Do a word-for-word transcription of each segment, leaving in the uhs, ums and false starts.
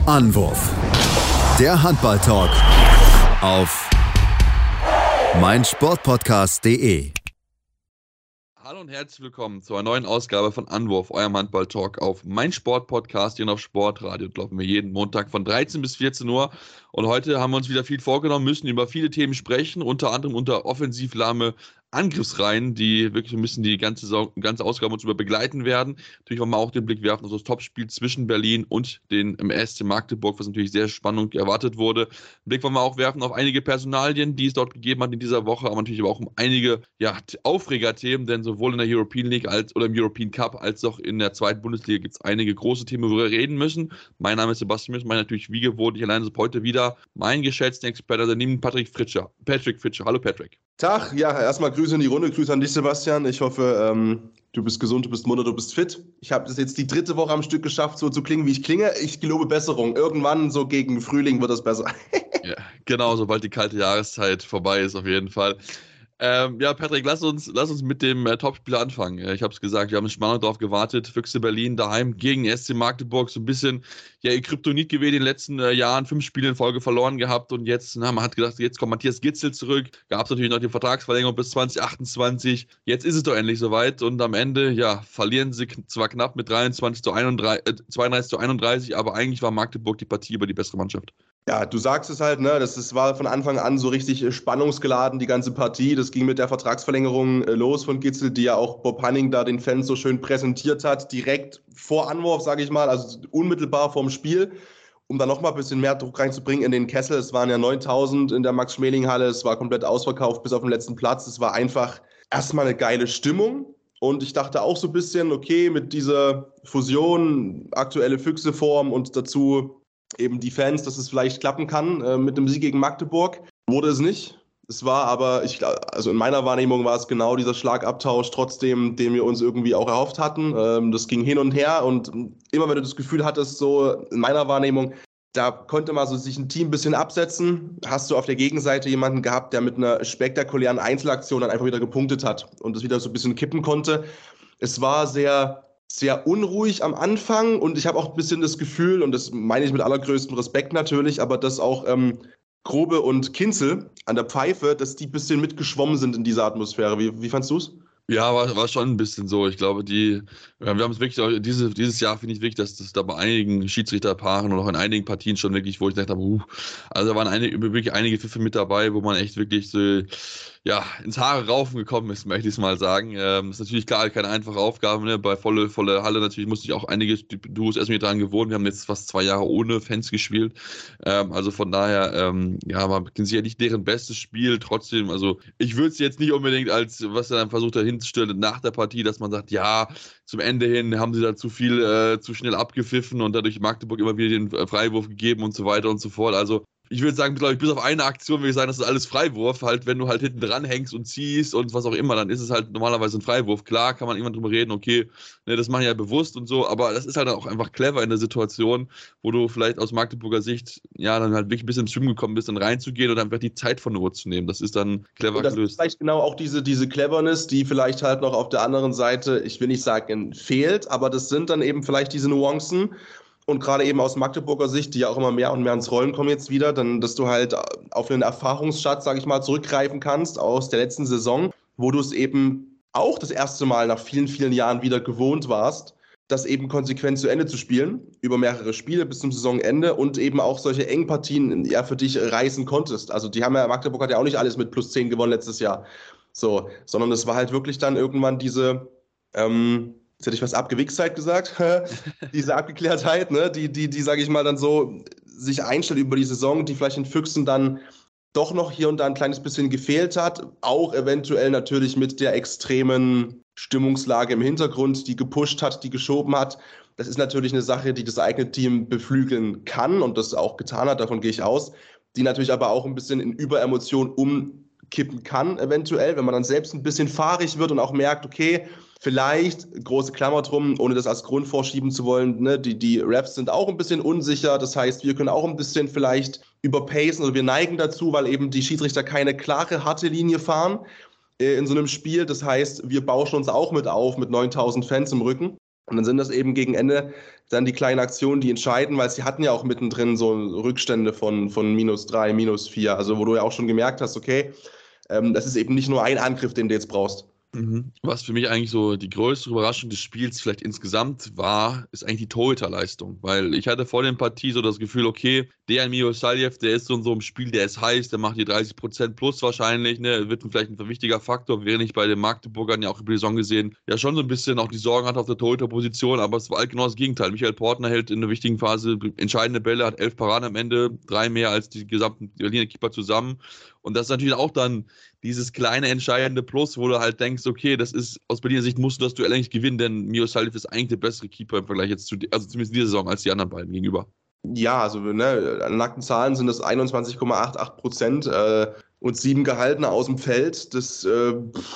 Anwurf. Der Handball-Talk auf meinsportpodcast punkt de. Hallo und herzlich willkommen zu einer neuen Ausgabe von Anwurf, eurem Handball-Talk auf meinsportpodcast hier und auf Sportradio. Glauben wir jeden Montag von dreizehn bis vierzehn Uhr. Und heute haben wir uns wieder viel vorgenommen, müssen über viele Themen sprechen, unter anderem unter offensivlahme Angriffsreihen, die wirklich ein bisschen die ganze, Sau- ganze Ausgabe uns über begleiten werden. Natürlich wollen wir auch den Blick werfen auf das Topspiel zwischen Berlin und den M S C Magdeburg, was natürlich sehr spannend erwartet wurde. Einen Blick wollen wir auch werfen auf einige Personalien, die es dort gegeben hat in dieser Woche, aber natürlich aber auch um einige ja, Aufregerthemen, denn sowohl in der European League als oder im European Cup als auch in der zweiten Bundesliga gibt es einige große Themen, worüber wir reden müssen. Mein Name ist Sebastian Müß, mein natürlich wie gewohnt, ich alleine heute wieder mein geschätzter Experte, daneben Patrick Fritscher. Patrick Fritscher. Hallo Patrick. Tag, ja, erstmal Grüße in die Runde, Grüße an dich, Sebastian. Ich hoffe, ähm, du bist gesund, du bist munter, du bist fit. Ich habe das jetzt die dritte Woche am Stück geschafft, so zu klingen, wie ich klinge. Ich gelobe Besserung. Irgendwann, so gegen Frühling, wird es besser. Ja, genau, sobald die kalte Jahreszeit vorbei ist, auf jeden Fall. Ähm, ja, Patrick, lass uns, lass uns mit dem äh, Topspiel anfangen. Äh, ich habe es gesagt, wir haben spannend darauf gewartet. Füchse Berlin daheim gegen S C Magdeburg. So ein bisschen, ja, ihr Kryptonit gewesen in den letzten äh, Jahren. Fünf Spiele in Folge verloren gehabt. Und jetzt, na, man hat gedacht, jetzt kommt Matthias Gitzel zurück. Gab es natürlich noch die Vertragsverlängerung bis zwanzig achtundzwanzig. Jetzt ist es doch endlich soweit. Und am Ende, ja, verlieren sie k- zwar knapp mit dreiundzwanzig zu einunddreißig, äh, zweiunddreißig zu einunddreißig, aber eigentlich war Magdeburg die Partie über die bessere Mannschaft. Ja, du sagst es halt, ne? Das, das war von Anfang an so richtig äh, spannungsgeladen, die ganze Partie. Das ging mit der Vertragsverlängerung äh, los von Gitzel, die ja auch Bob Hanning da den Fans so schön präsentiert hat, direkt vor Anwurf, sage ich mal, also unmittelbar vorm Spiel, um da nochmal ein bisschen mehr Druck reinzubringen in den Kessel. Es waren ja neuntausend in der Max-Schmeling-Halle, es war komplett ausverkauft bis auf den letzten Platz. Es war einfach erstmal eine geile Stimmung. Und ich dachte auch so ein bisschen, okay, mit dieser Fusion, aktuelle Füchse-Form und dazu eben die Fans, dass es vielleicht klappen kann äh, mit dem Sieg gegen Magdeburg. Wurde es nicht. Es war aber, ich, also in meiner Wahrnehmung war es genau dieser Schlagabtausch trotzdem, den wir uns irgendwie auch erhofft hatten. Ähm, das ging hin und her und immer wenn du das Gefühl hattest, so in meiner Wahrnehmung, da konnte mal so sich ein Team ein bisschen absetzen, hast du auf der Gegenseite jemanden gehabt, der mit einer spektakulären Einzelaktion dann einfach wieder gepunktet hat und das wieder so ein bisschen kippen konnte. Es war sehr sehr unruhig am Anfang und ich habe auch ein bisschen das Gefühl, und das meine ich mit allergrößtem Respekt natürlich, aber dass auch ähm, Grobe und Kinzel an der Pfeife, dass die ein bisschen mitgeschwommen sind in dieser Atmosphäre. Wie, wie fandst du es? Ja, war, war schon ein bisschen so. Ich glaube, die, wir haben es wirklich, auch- diese, dieses Jahr finde ich wirklich, dass das da bei einigen Schiedsrichterpaaren und auch in einigen Partien schon wirklich, wo ich dachte, uh, also da waren einige, wirklich einige Pfiffe mit dabei, wo man echt wirklich so, ja, ins Haare raufen gekommen ist, möchte ich es mal sagen. Ähm, ist natürlich klar, keine einfache Aufgabe, ne? Bei volle, volle Halle natürlich musste ich auch einige Duos erstmal dran gewohnt. Wir haben jetzt fast zwei Jahre ohne Fans gespielt. Ähm, also von daher, ähm, ja, man kennt sicher nicht deren bestes Spiel. Trotzdem, also ich würde es jetzt nicht unbedingt als, was er dann versucht hat hinzustellen nach der Partie, dass man sagt, ja, zum Ende hin haben sie da zu viel, äh, zu schnell abgepfiffen und dadurch Magdeburg immer wieder den äh, Freiwurf gegeben und so weiter und so fort. Also ich würde sagen, glaube ich, bis auf eine Aktion würde ich sagen, das ist alles Freiwurf. Halt, wenn du halt hinten dran hängst und ziehst und was auch immer, dann ist es halt normalerweise ein Freiwurf. Klar, kann man irgendwann drüber reden, okay, ne, das machen ja bewusst und so, aber das ist halt auch einfach clever in der Situation, wo du vielleicht aus Magdeburger Sicht, ja, dann halt wirklich ein bisschen ins Schwimmen gekommen bist, dann reinzugehen und einfach die Zeit von der Uhr zu nehmen. Das ist dann clever Und das gelöst. ist vielleicht genau auch diese, diese Cleverness, die vielleicht halt noch auf der anderen Seite, ich will nicht sagen, fehlt, aber das sind dann eben vielleicht diese Nuancen. Und gerade eben aus Magdeburger Sicht, die ja auch immer mehr und mehr ins Rollen kommen jetzt wieder, dann, dass du halt auf einen Erfahrungsschatz, sage ich mal, zurückgreifen kannst aus der letzten Saison, wo du es eben auch das erste Mal nach vielen, vielen Jahren wieder gewohnt warst, das eben konsequent zu Ende zu spielen, über mehrere Spiele bis zum Saisonende und eben auch solche Engpartien ja für dich reißen konntest. Also die haben ja, Magdeburg hat ja auch nicht alles mit plus zehn gewonnen letztes Jahr, so, sondern es war halt wirklich dann irgendwann diese, ähm, jetzt hätte ich was Abgewichstheit gesagt, diese Abgeklärtheit, ne, die, die, die, sage ich mal, dann so sich einstellt über die Saison, die vielleicht den Füchsen dann doch noch hier und da ein kleines bisschen gefehlt hat, auch eventuell natürlich mit der extremen Stimmungslage im Hintergrund, die gepusht hat, die geschoben hat. Das ist natürlich eine Sache, die das eigene Team beflügeln kann und das auch getan hat, davon gehe ich aus, die natürlich aber auch ein bisschen in Überemotion umkippen kann, eventuell, wenn man dann selbst ein bisschen fahrig wird und auch merkt, okay, vielleicht, große Klammer drum, ohne das als Grund vorschieben zu wollen, ne, die, die Refs sind auch ein bisschen unsicher, das heißt, wir können auch ein bisschen vielleicht überpacen oder wir neigen dazu, weil eben die Schiedsrichter keine klare, harte Linie fahren äh, in so einem Spiel, das heißt, wir bauschen uns auch mit auf mit neuntausend Fans im Rücken Und dann sind das eben gegen Ende dann die kleinen Aktionen, die entscheiden, weil sie hatten ja auch mittendrin so Rückstände von, von minus drei, minus vier, also wo du ja auch schon gemerkt hast, okay, ähm, das ist eben nicht nur ein Angriff, den du jetzt brauchst. Mhm. Was für mich eigentlich so die größte Überraschung des Spiels vielleicht insgesamt war, ist eigentlich die Torhüterleistung. Weil ich hatte vor der Partie so das Gefühl, okay, der Mirosaljew, der ist so in so einem Spiel, der ist heiß, der macht hier dreißig Prozent plus wahrscheinlich, ne, wird vielleicht ein wichtiger Faktor, während ich bei den Magdeburgern ja auch über die Saison gesehen, ja schon so ein bisschen auch die Sorgen hatte auf der Torhüterposition, aber es war halt genau das Gegenteil. Michael Portner hält in einer wichtigen Phase entscheidende Bälle, hat elf Paraden am Ende, drei mehr als die gesamten Berliner Keeper zusammen. Und das ist natürlich auch dann dieses kleine entscheidende Plus, wo du halt denkst, okay, das ist aus Berliner Sicht musst du das Duell eigentlich gewinnen, denn Mirosaljew ist eigentlich der bessere Keeper im Vergleich jetzt zu, also zumindest in dieser Saison, als die anderen beiden gegenüber. Ja, also ne, an nackten Zahlen sind das einundzwanzig Komma achtzig Prozent äh, und sieben Gehaltene aus dem Feld. Das äh,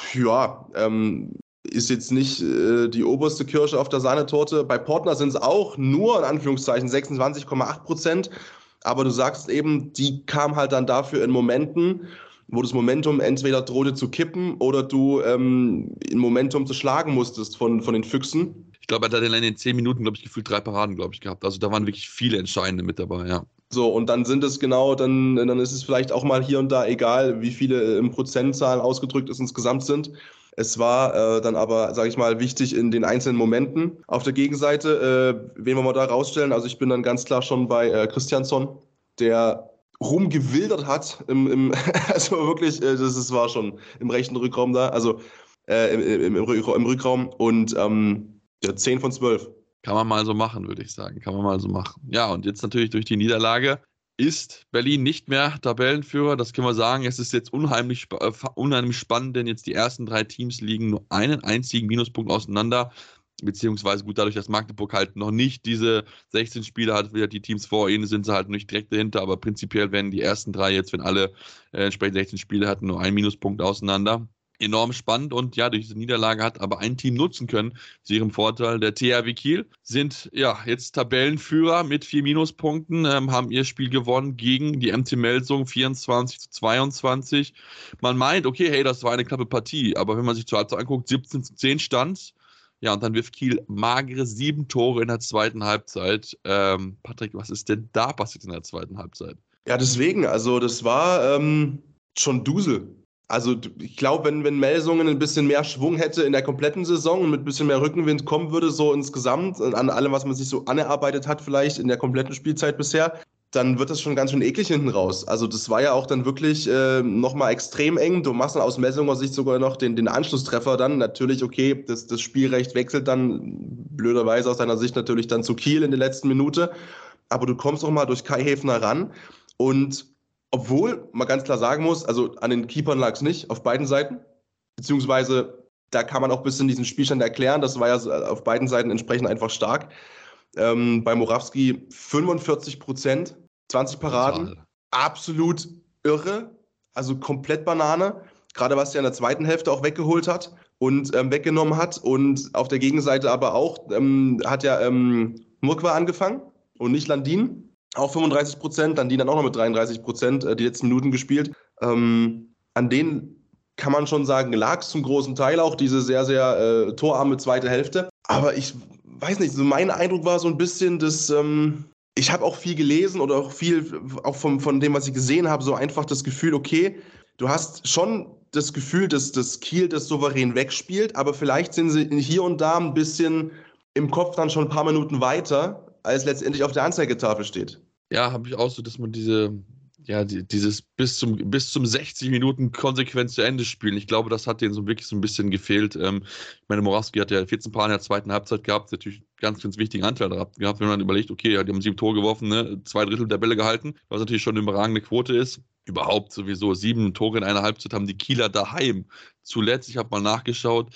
ja, ähm, ist jetzt nicht äh, die oberste Kirsche auf der Sahnetorte. Bei Portner sind es auch nur in Anführungszeichen sechsundzwanzig Komma acht Prozent. Aber du sagst eben, die kam halt dann dafür in Momenten, wo das Momentum entweder drohte zu kippen oder du ähm, in Momentum zu schlagen musstest von, von den Füchsen. Ich glaube, er hat in den zehn Minuten, glaube ich, gefühlt drei Paraden, glaube ich, gehabt. Also da waren wirklich viele Entscheidende mit dabei, ja. So, und dann sind es genau, dann, dann ist es vielleicht auch mal hier und da egal, wie viele im Prozentzahlen ausgedrückt es insgesamt sind. Es war äh, dann aber, sage ich mal, wichtig in den einzelnen Momenten. Auf der Gegenseite, äh, wen wir mal da rausstellen, also ich bin dann ganz klar schon bei äh, Christiansson, der rumgewildert hat, im, im, also wirklich, äh, das, das war schon im rechten Rückraum da, also äh, im, im, im, im Rückraum und ähm, ja, zehn von zwölf. Kann man mal so machen, würde ich sagen. Kann man mal so machen. Ja, und jetzt natürlich durch die Niederlage ist Berlin nicht mehr Tabellenführer. Das können wir sagen. Es ist jetzt unheimlich, äh, unheimlich spannend, denn jetzt die ersten drei Teams liegen nur einen einzigen Minuspunkt auseinander. Beziehungsweise gut, dadurch, dass Magdeburg halt noch nicht diese sechzehn Spiele hat, wieder die Teams vor ihnen, sind sie halt nicht direkt dahinter. Aber prinzipiell werden die ersten drei jetzt, wenn alle äh, entsprechend sechzehn Spiele hatten, nur einen Minuspunkt auseinander. Enorm spannend und ja, durch diese Niederlage hat aber ein Team nutzen können zu ihrem Vorteil. Der T H W Kiel sind ja jetzt Tabellenführer mit vier Minuspunkten, ähm, haben ihr Spiel gewonnen gegen die M T Melsung vierundzwanzig zu zweiundzwanzig. Man meint, okay, hey, das war eine knappe Partie, aber wenn man sich zur Halbzeit anguckt, siebzehn zu zehn stand. Ja, und dann wirft Kiel magere sieben Tore in der zweiten Halbzeit. Ähm, Patrick, was ist denn da passiert in der zweiten Halbzeit? Ja, deswegen, also das war ähm, schon Dusel. Also ich glaube, wenn, wenn Melsungen ein bisschen mehr Schwung hätte in der kompletten Saison und mit ein bisschen mehr Rückenwind kommen würde, so insgesamt, an allem, was man sich so anerarbeitet hat, vielleicht in der kompletten Spielzeit bisher, dann wird das schon ganz schön eklig hinten raus. Also das war ja auch dann wirklich äh, nochmal extrem eng. Du machst dann aus Melsunger Sicht sogar noch den, den Anschlusstreffer dann. Natürlich, okay, das, das Spielrecht wechselt dann blöderweise aus deiner Sicht natürlich dann zu Kiel in der letzten Minute. Aber du kommst auch mal durch Kai Häfner ran und obwohl man ganz klar sagen muss, also an den Keepern lag es nicht, auf beiden Seiten. Beziehungsweise, da kann man auch ein bisschen diesen Spielstand erklären. Das war ja auf beiden Seiten entsprechend einfach stark. Ähm, bei Morawski fünfundvierzig Prozent, zwanzig Paraden. Total. Absolut irre. Also komplett Banane. Gerade was er in der zweiten Hälfte auch weggeholt hat und ähm, weggenommen hat. Und auf der Gegenseite aber auch ähm, hat ja ähm, Murkwa angefangen und nicht Landin. Auch fünfunddreißig Prozent, Landin dann auch noch mit dreiunddreißig Prozent äh, die letzten Minuten gespielt. Ähm, an denen kann man schon sagen, lag es zum großen Teil auch diese sehr, sehr äh, torarme zweite Hälfte. Aber ich weiß nicht, so mein Eindruck war so ein bisschen, dass ähm, ich habe auch viel gelesen oder auch viel, auch vom, von dem, was ich gesehen habe, so einfach das Gefühl, okay, du hast schon das Gefühl, dass das Kiel das souverän wegspielt, aber vielleicht sind sie hier und da ein bisschen im Kopf dann schon ein paar Minuten weiter, als letztendlich auf der Anzeigetafel steht. Ja, habe ich auch so, dass man diese, ja, die, dieses bis zum, bis zum sechzig Minuten konsequent zu Ende spielen. Ich glaube, das hat denen so wirklich so ein bisschen gefehlt. Ähm, ich meine, Morawski hat ja vierzehn Paar in der zweiten Halbzeit gehabt, natürlich ganz, ganz wichtigen Anteil daran gehabt, wenn man überlegt, okay, ja, die haben sieben Tore geworfen, ne, zwei Drittel der Bälle gehalten, was natürlich schon eine überragende Quote ist. Überhaupt sowieso sieben Tore in einer Halbzeit haben die Kieler daheim. Zuletzt, ich habe mal nachgeschaut,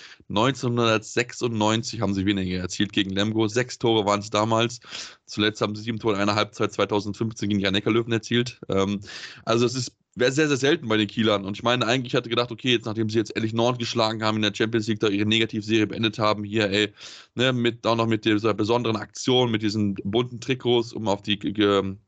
neunzehnhundertsechsundneunzig haben sie weniger erzielt gegen Lemgo. Sechs Tore waren es damals. Zuletzt haben sie sieben Tore in einer Halbzeit zweitausendfünfzehn gegen die Rhein-Neckar-Löwen erzielt. Ähm, also es ist wäre sehr, sehr selten bei den Kielern. Und ich meine, eigentlich hatte gedacht, okay, jetzt nachdem sie jetzt endlich Nord geschlagen haben in der Champions League, da ihre Negativserie beendet haben, hier, ey, ne, mit, auch noch mit dieser besonderen Aktion, mit diesen bunten Trikots, um auf die ge,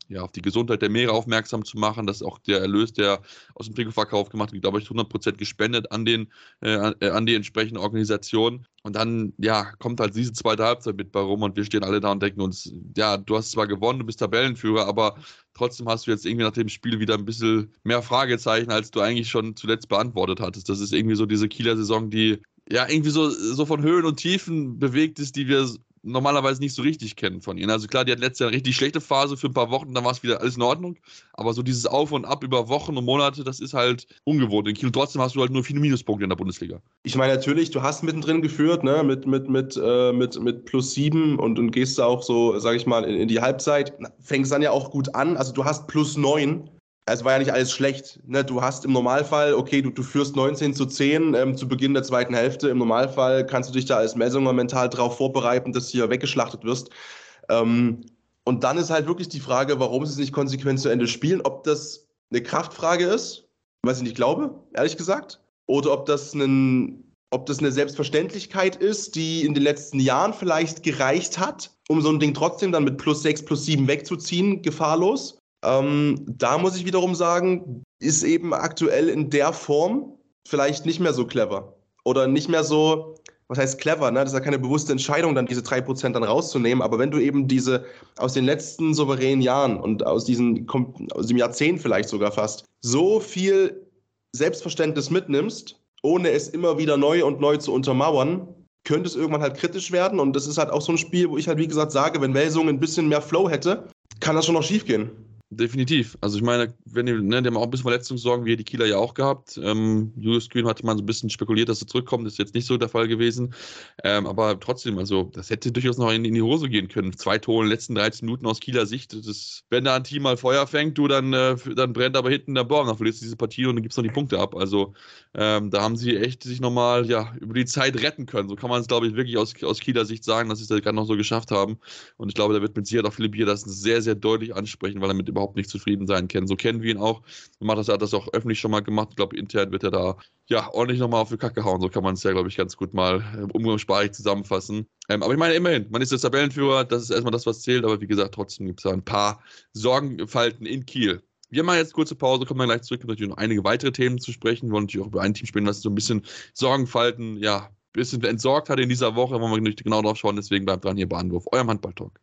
ja, auf die Gesundheit der Meere aufmerksam zu machen, dass auch der Erlös, der aus dem Trikotverkauf gemacht wird, glaube ich, hundert Prozent gespendet an, den, äh, an die entsprechende Organisation. Und dann, ja, kommt halt diese zweite Halbzeit mit bei rum und wir stehen alle da und denken uns, ja, du hast zwar gewonnen, du bist Tabellenführer, aber trotzdem hast du jetzt irgendwie nach dem Spiel wieder ein bisschen mehr Fragezeichen, als du eigentlich schon zuletzt beantwortet hattest. Das ist irgendwie so diese Kieler Saison, die ja irgendwie so, so von Höhen und Tiefen bewegt ist, die wir normalerweise nicht so richtig kennen von ihnen. Also klar, die hat letztes Jahr eine richtig schlechte Phase für ein paar Wochen, dann war es wieder alles in Ordnung. Aber so dieses Auf und Ab über Wochen und Monate, das ist halt ungewohnt in Kiel. Und trotzdem hast du halt nur viele Minuspunkte in der Bundesliga. Ich meine, natürlich, du hast mittendrin geführt, ne, mit, mit, mit, äh, mit, mit plus sieben und, und gehst da auch so, sag ich mal, in, in die Halbzeit. Fängst dann ja auch gut an. Also du hast plus neun. Es war ja nicht alles schlecht. Ne? Du hast im Normalfall, okay, du, du führst neunzehn zu zehn ähm, zu Beginn der zweiten Hälfte. Im Normalfall kannst du dich da als Messunger mental darauf vorbereiten, dass du hier weggeschlachtet wirst. Ähm, und dann ist halt wirklich die Frage, warum sie es nicht konsequent zu Ende spielen. Ob das eine Kraftfrage ist, was ich nicht glaube, ehrlich gesagt. Oder ob das, einen, ob das eine Selbstverständlichkeit ist, die in den letzten Jahren vielleicht gereicht hat, um so ein Ding trotzdem dann mit plus sechs, plus sieben wegzuziehen, gefahrlos. Ähm, da muss ich wiederum sagen, ist eben aktuell in der Form vielleicht nicht mehr so clever. Oder nicht mehr so, was heißt clever, ne? Das ist ja keine bewusste Entscheidung, dann diese drei Prozent dann rauszunehmen. Aber wenn du eben diese aus den letzten souveränen Jahren und aus, diesen, aus dem Jahrzehnt vielleicht sogar fast, so viel Selbstverständnis mitnimmst, ohne es immer wieder neu und neu zu untermauern, könnte es irgendwann halt kritisch werden. Und das ist halt auch so ein Spiel, wo ich halt wie gesagt sage, wenn Melsungen ein bisschen mehr Flow hätte, kann das schon noch schief gehen. Definitiv. Also ich meine, wenn die, ne, die haben auch ein bisschen Verletzungssorgen, wie die Kieler ja auch gehabt. Ähm, Julius Kühn hatte man so ein bisschen spekuliert, dass er zurückkommt. Das ist jetzt nicht so der Fall gewesen. Ähm, aber trotzdem, also das hätte durchaus noch in, in die Hose gehen können. Zwei Tore in den letzten dreizehn Minuten aus Kieler Sicht. Das, wenn da ein Team mal Feuer fängt, du, dann, äh, dann brennt aber hinten der Baum. Dann verlierst du diese Partie und dann gibst du noch die Punkte ab. Also ähm, da haben sie echt sich nochmal ja, über die Zeit retten können. So kann man es, glaube ich, wirklich aus, aus Kieler Sicht sagen, dass sie es das gerade noch so geschafft haben. Und ich glaube, da wird mit Sicherheit auch Philipp Bier das sehr, sehr deutlich ansprechen, weil er mit überhaupt nicht zufrieden sein kann. So kennen wir ihn auch. Matthias hat das auch öffentlich schon mal gemacht. Ich glaube, intern wird er da ja ordentlich nochmal auf die Kacke hauen. So kann man es ja, glaube ich, ganz gut mal äh, umgangssprachlich zusammenfassen. Ähm, aber ich meine, immerhin, man ist der Tabellenführer, das ist erstmal das, was zählt. Aber wie gesagt, trotzdem gibt es da ein paar Sorgenfalten in Kiel. Wir machen jetzt kurze Pause, kommen dann gleich zurück. Wir haben natürlich noch einige weitere Themen zu sprechen. Wir wollen natürlich auch über ein Team sprechen, was so ein bisschen Sorgenfalten, ja, ein bisschen entsorgt hat in dieser Woche. Da wollen wir nicht genau drauf schauen. Deswegen bleibt dran hier bei Anwurf, eurem Handball-Talk.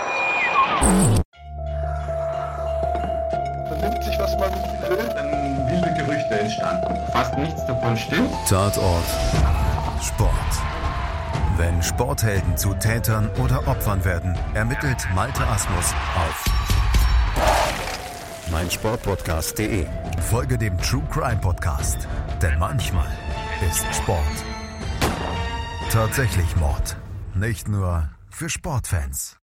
Vernimmt sich, was man will, dann wilde Gerüchte entstanden. Fast nichts davon stimmt. Tatort Sport. Wenn Sporthelden zu Tätern oder Opfern werden, ermittelt Malte Asmus auf meinsportpodcast punkt de. Folge dem True Crime Podcast, denn manchmal ist Sport tatsächlich Mord. Nicht nur für Sportfans.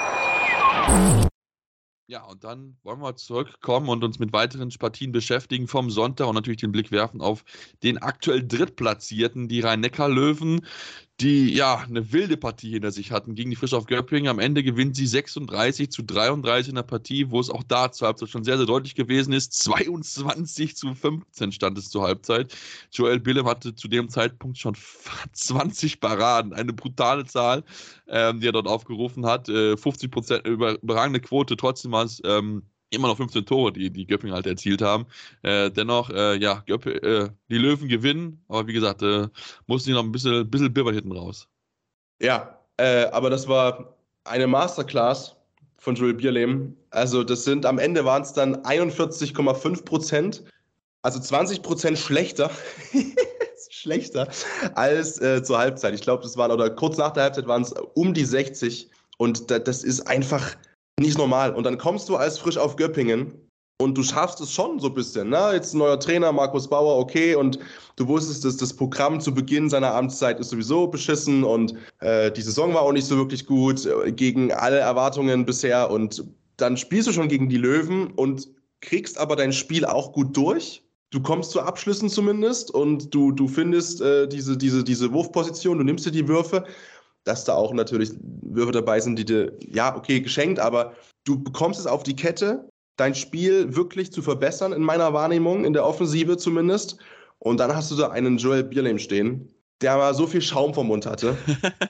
Ja, und dann wollen wir zurückkommen und uns mit weiteren Partien beschäftigen vom Sonntag und natürlich den Blick werfen auf den aktuell Drittplatzierten, die Rhein-Neckar-Löwen, die ja eine wilde Partie hinter sich hatten gegen die Frischhoff Göppingen. Am Ende gewinnt sie sechsunddreißig zu dreiunddreißig in der Partie, wo es auch da zur Halbzeit schon sehr, sehr deutlich gewesen ist. zweiundzwanzig zu fünfzehn stand es zur Halbzeit. Joel Billem hatte zu dem Zeitpunkt schon zwanzig Paraden, eine brutale Zahl, ähm, die er dort aufgerufen hat. Äh, fünfzig Prozent über, überragende Quote, trotzdem war es ähm, immer noch fünfzehn Tore, die die Göppingen halt erzielt haben. Äh, dennoch, äh, ja, Göpp, äh, die Löwen gewinnen, aber wie gesagt, äh, mussten die noch ein bisschen, bisschen Biber hinten raus. Ja, äh, aber das war eine Masterclass von Joel Bierlehm. Also das sind, am Ende waren es dann einundvierzig Komma fünf Prozent, also zwanzig Prozent schlechter, schlechter als äh, zur Halbzeit. Ich glaube, das waren, oder kurz nach der Halbzeit waren es um die sechzig und da, das ist einfach nicht normal. Und dann kommst du als frisch auf Göppingen und du schaffst es schon so ein bisschen. Ne? Jetzt ein neuer Trainer, Markus Bauer, okay. Und du wusstest, dass das Programm zu Beginn seiner Amtszeit ist sowieso beschissen. Und äh, die Saison war auch nicht so wirklich gut, äh, gegen alle Erwartungen bisher. Und dann spielst du schon gegen die Löwen und kriegst aber dein Spiel auch gut durch. Du kommst zu Abschlüssen zumindest und du, du findest äh, diese, diese, diese Wurfposition, du nimmst dir die Würfe. Dass da auch natürlich Würfe dabei sind, die dir, ja, okay, geschenkt, aber du bekommst es auf die Kette, dein Spiel wirklich zu verbessern, in meiner Wahrnehmung, in der Offensive zumindest. Und dann hast du da einen Joel Bierlehm stehen, der mal so viel Schaum vom Mund hatte.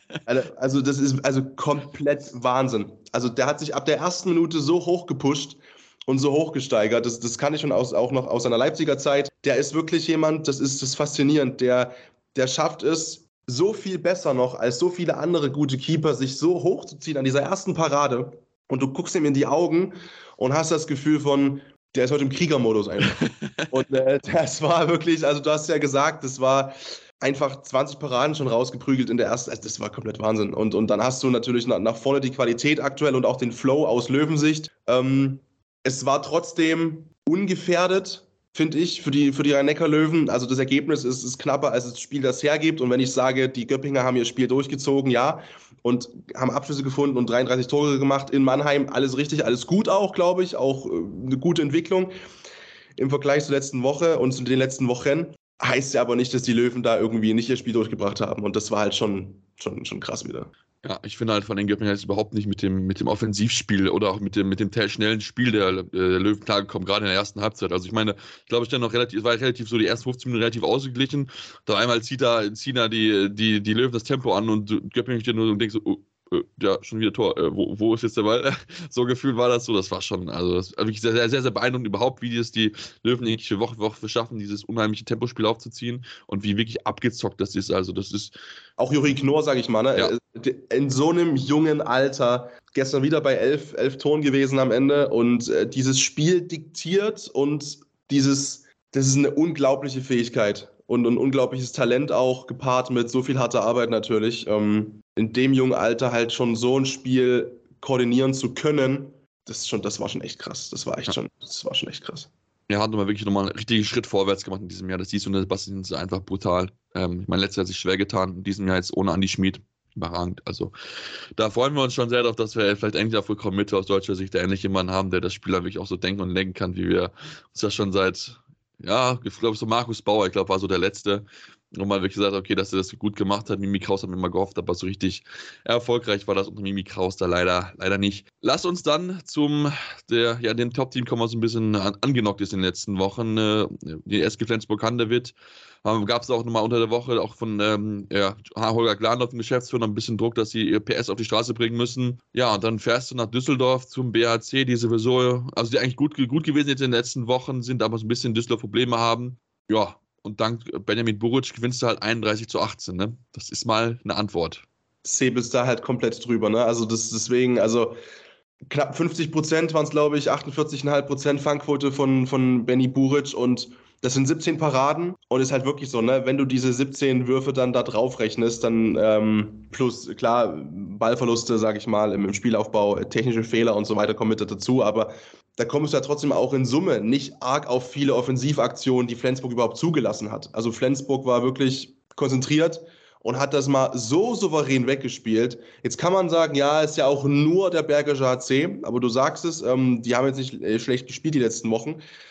Also das ist also komplett Wahnsinn. Also der hat sich ab der ersten Minute so hoch gepusht und so hoch gesteigert. Das, das kann ich schon aus, auch noch aus seiner Leipziger Zeit. Der ist wirklich jemand, das ist das ist faszinierend. Der, der schafft es so viel besser noch als so viele andere gute Keeper, sich so hochzuziehen an dieser ersten Parade. Und du guckst ihm in die Augen und hast das Gefühl von, der ist heute im Kriegermodus einfach. Und äh, das war wirklich, also du hast ja gesagt, das war einfach zwanzig Paraden schon rausgeprügelt in der ersten, also das war komplett Wahnsinn. Und, und dann hast du natürlich nach, nach vorne die Qualität aktuell und auch den Flow aus Löwensicht. Ähm, es war trotzdem ungefährdet, finde ich, für die, für die Rhein-Neckar-Löwen. Also das Ergebnis ist, ist knapper, als das Spiel das hergibt. Und wenn ich sage, die Göppinger haben ihr Spiel durchgezogen, ja, und haben Abschlüsse gefunden und dreiunddreißig Tore gemacht in Mannheim, alles richtig, alles gut auch, glaube ich, auch äh, eine gute Entwicklung im Vergleich zur letzten Woche und zu den letzten Wochen. Heißt ja aber nicht, dass die Löwen da irgendwie nicht ihr Spiel durchgebracht haben. Und das war halt schon, schon, schon krass wieder. Ja, ich finde halt von den Göppingen jetzt überhaupt nicht mit dem, mit dem Offensivspiel oder auch mit dem, mit dem schnellen Spiel der, der Löwen klargekommen, gerade in der ersten Halbzeit. Also ich meine, ich glaube, ich dann noch relativ, es war relativ so die ersten fünfzehn Minuten relativ ausgeglichen. Dann einmal zieht da, ziehen da die, die, die Löwen das Tempo an und Göppingen steht nur und denkt so, oh, ja, schon wieder Tor. Äh, wo, wo ist jetzt der Ball? So gefühlt war das so. Das war schon, also das war wirklich sehr, sehr, sehr, sehr beeindruckend überhaupt, wie das die Löwen jegliche Woche für Woche schaffen, dieses unheimliche Tempospiel aufzuziehen und wie wirklich abgezockt das ist. Also das ist auch Juri Knorr, sage ich mal, ne? Ja. In so einem jungen Alter, gestern wieder bei elf, elf Toren gewesen am Ende und äh, dieses Spiel diktiert und dieses, das ist eine unglaubliche Fähigkeit und ein unglaubliches Talent auch, gepaart mit so viel harter Arbeit natürlich. Ähm, in dem jungen Alter halt schon so ein Spiel koordinieren zu können, das ist schon, das war schon echt krass. Das war echt ja. schon, das war schon echt krass. Er hat nochmal wirklich nochmal einen richtigen Schritt vorwärts gemacht in diesem Jahr. Das siehst du, und Bastian ist einfach brutal. Ähm, ich meine, letztes Jahr hat sich schwer getan, in diesem Jahr jetzt ohne Andi Schmid. Überragend. Also da freuen wir uns schon sehr darauf, dass wir vielleicht endlich auf Rückkommen Mitte aus deutscher Sicht da endlich jemanden haben, der das Spiel dann wirklich auch so denken und lenken kann, wie wir uns ja schon seit, ja, ich glaube so Markus Bauer, ich glaube, war so der Letzte, wo man wirklich gesagt hat, okay, dass er das gut gemacht hat. Mimi Kraus hat mir immer gehofft, aber so richtig erfolgreich war das unter Mimi Kraus da leider, leider nicht. Lass uns dann zum, der, ja, dem Top-Team kommen, was ein bisschen an, angenockt ist in den letzten Wochen. Äh, die S G Flensburg-Handewitt. Ähm, gab es auch nochmal unter der Woche auch von ähm, ja, Holger Glandorf, dem Geschäftsführer, ein bisschen Druck, dass sie ihr P S auf die Straße bringen müssen. Ja, und dann fährst du nach Düsseldorf zum B H C, die sowieso, also die eigentlich gut, gut gewesen jetzt in den letzten Wochen sind, aber so ein bisschen Düsseldorf Probleme haben. Ja, und dank Benjamin Buric gewinnst du halt einunddreißig zu achtzehn, ne? Das ist mal eine Antwort. Sebe ist da halt komplett drüber, ne? Also das, deswegen, also knapp fünfzig Prozent waren es, glaube ich, achtundvierzig Komma fünf Prozent Fangquote von, von Benny Buric und das sind siebzehn Paraden und ist halt wirklich so, ne? Wenn du diese siebzehn Würfe dann da drauf rechnest, dann ähm, plus, klar, Ballverluste, sag ich mal, im, im Spielaufbau, technische Fehler und so weiter kommen mit dazu, aber da kommst du ja trotzdem auch in Summe nicht arg auf viele Offensivaktionen, die Flensburg überhaupt zugelassen hat. Also Flensburg war wirklich konzentriert und hat das mal so souverän weggespielt. Jetzt kann man sagen, ja, ist ja auch nur der Bergische H C, aber du sagst es, ähm, die haben jetzt nicht äh, schlecht gespielt die letzten Wochen.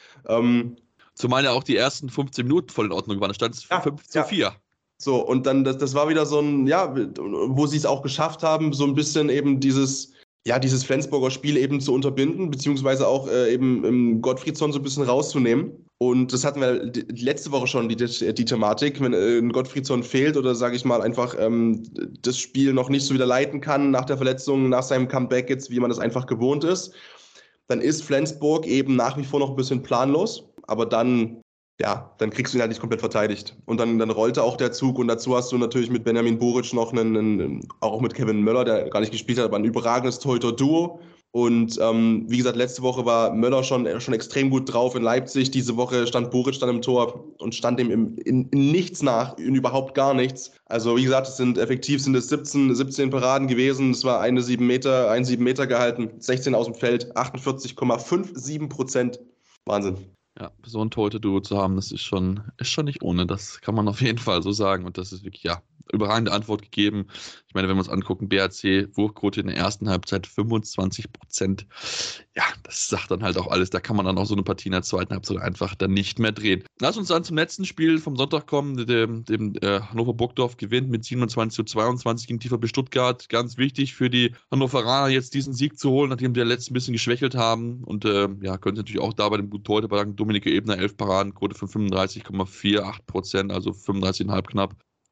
Ähm, Zumal ja auch die ersten fünfzehn Minuten voll in Ordnung waren. Da stand es ja, fünf zu vier. Ja. So, und dann, das, das war wieder so ein, ja, wo sie es auch geschafft haben, so ein bisschen eben dieses, ja, dieses Flensburger Spiel eben zu unterbinden, beziehungsweise auch äh, eben im Gottfriedson so ein bisschen rauszunehmen. Und das hatten wir die, letzte Woche schon, die, die Thematik, wenn äh, ein Gottfriedson fehlt oder, sage ich mal, einfach ähm, das Spiel noch nicht so wieder leiten kann nach der Verletzung, nach seinem Comeback jetzt, wie man das einfach gewohnt ist, dann ist Flensburg eben nach wie vor noch ein bisschen planlos. Aber dann, ja, dann kriegst du ihn halt nicht komplett verteidigt. Und dann, dann rollte auch der Zug und dazu hast du natürlich mit Benjamin Buric noch einen, einen auch mit Kevin Möller, der gar nicht gespielt hat, aber ein überragendes Torhüter-Duo. Und ähm, wie gesagt, letzte Woche war Möller schon, schon extrem gut drauf in Leipzig. Diese Woche stand Buric dann im Tor und stand ihm im, in, in nichts nach, in überhaupt gar nichts. Also wie gesagt, es sind effektiv sind es siebzehn, siebzehn Paraden gewesen. Es war eine sieben Meter, ein sieben Meter gehalten, sechzehn aus dem Feld, achtundvierzig Komma fünfundfünfzig Prozent. Wahnsinn. Ja, so ein Torhüter-Duo zu haben, das ist schon, ist schon nicht ohne. Das kann man auf jeden Fall so sagen. Und das ist wirklich, ja, überragende Antwort gegeben. Ich meine, wenn wir uns angucken, B H C, Wurfquote in der ersten Halbzeit fünfundzwanzig Prozent. Ja, das sagt dann halt auch alles. Da kann man dann auch so eine Partie in der zweiten Halbzeit einfach dann nicht mehr drehen. Lass uns dann zum letzten Spiel vom Sonntag kommen. Dem, dem äh, Hannover Burgdorf gewinnt mit siebenundzwanzig zu zweiundzwanzig gegen T V B Stuttgart. Ganz wichtig für die Hannoveraner, jetzt diesen Sieg zu holen, nachdem die letzten ein bisschen geschwächelt haben. Und äh, ja, könnte natürlich auch da bei dem guten Torhüter bei Dominik Ebner elf Paraden, Quote von fünfunddreißig Komma achtundvierzig Prozent, also fünfunddreißig Komma fünf knapp.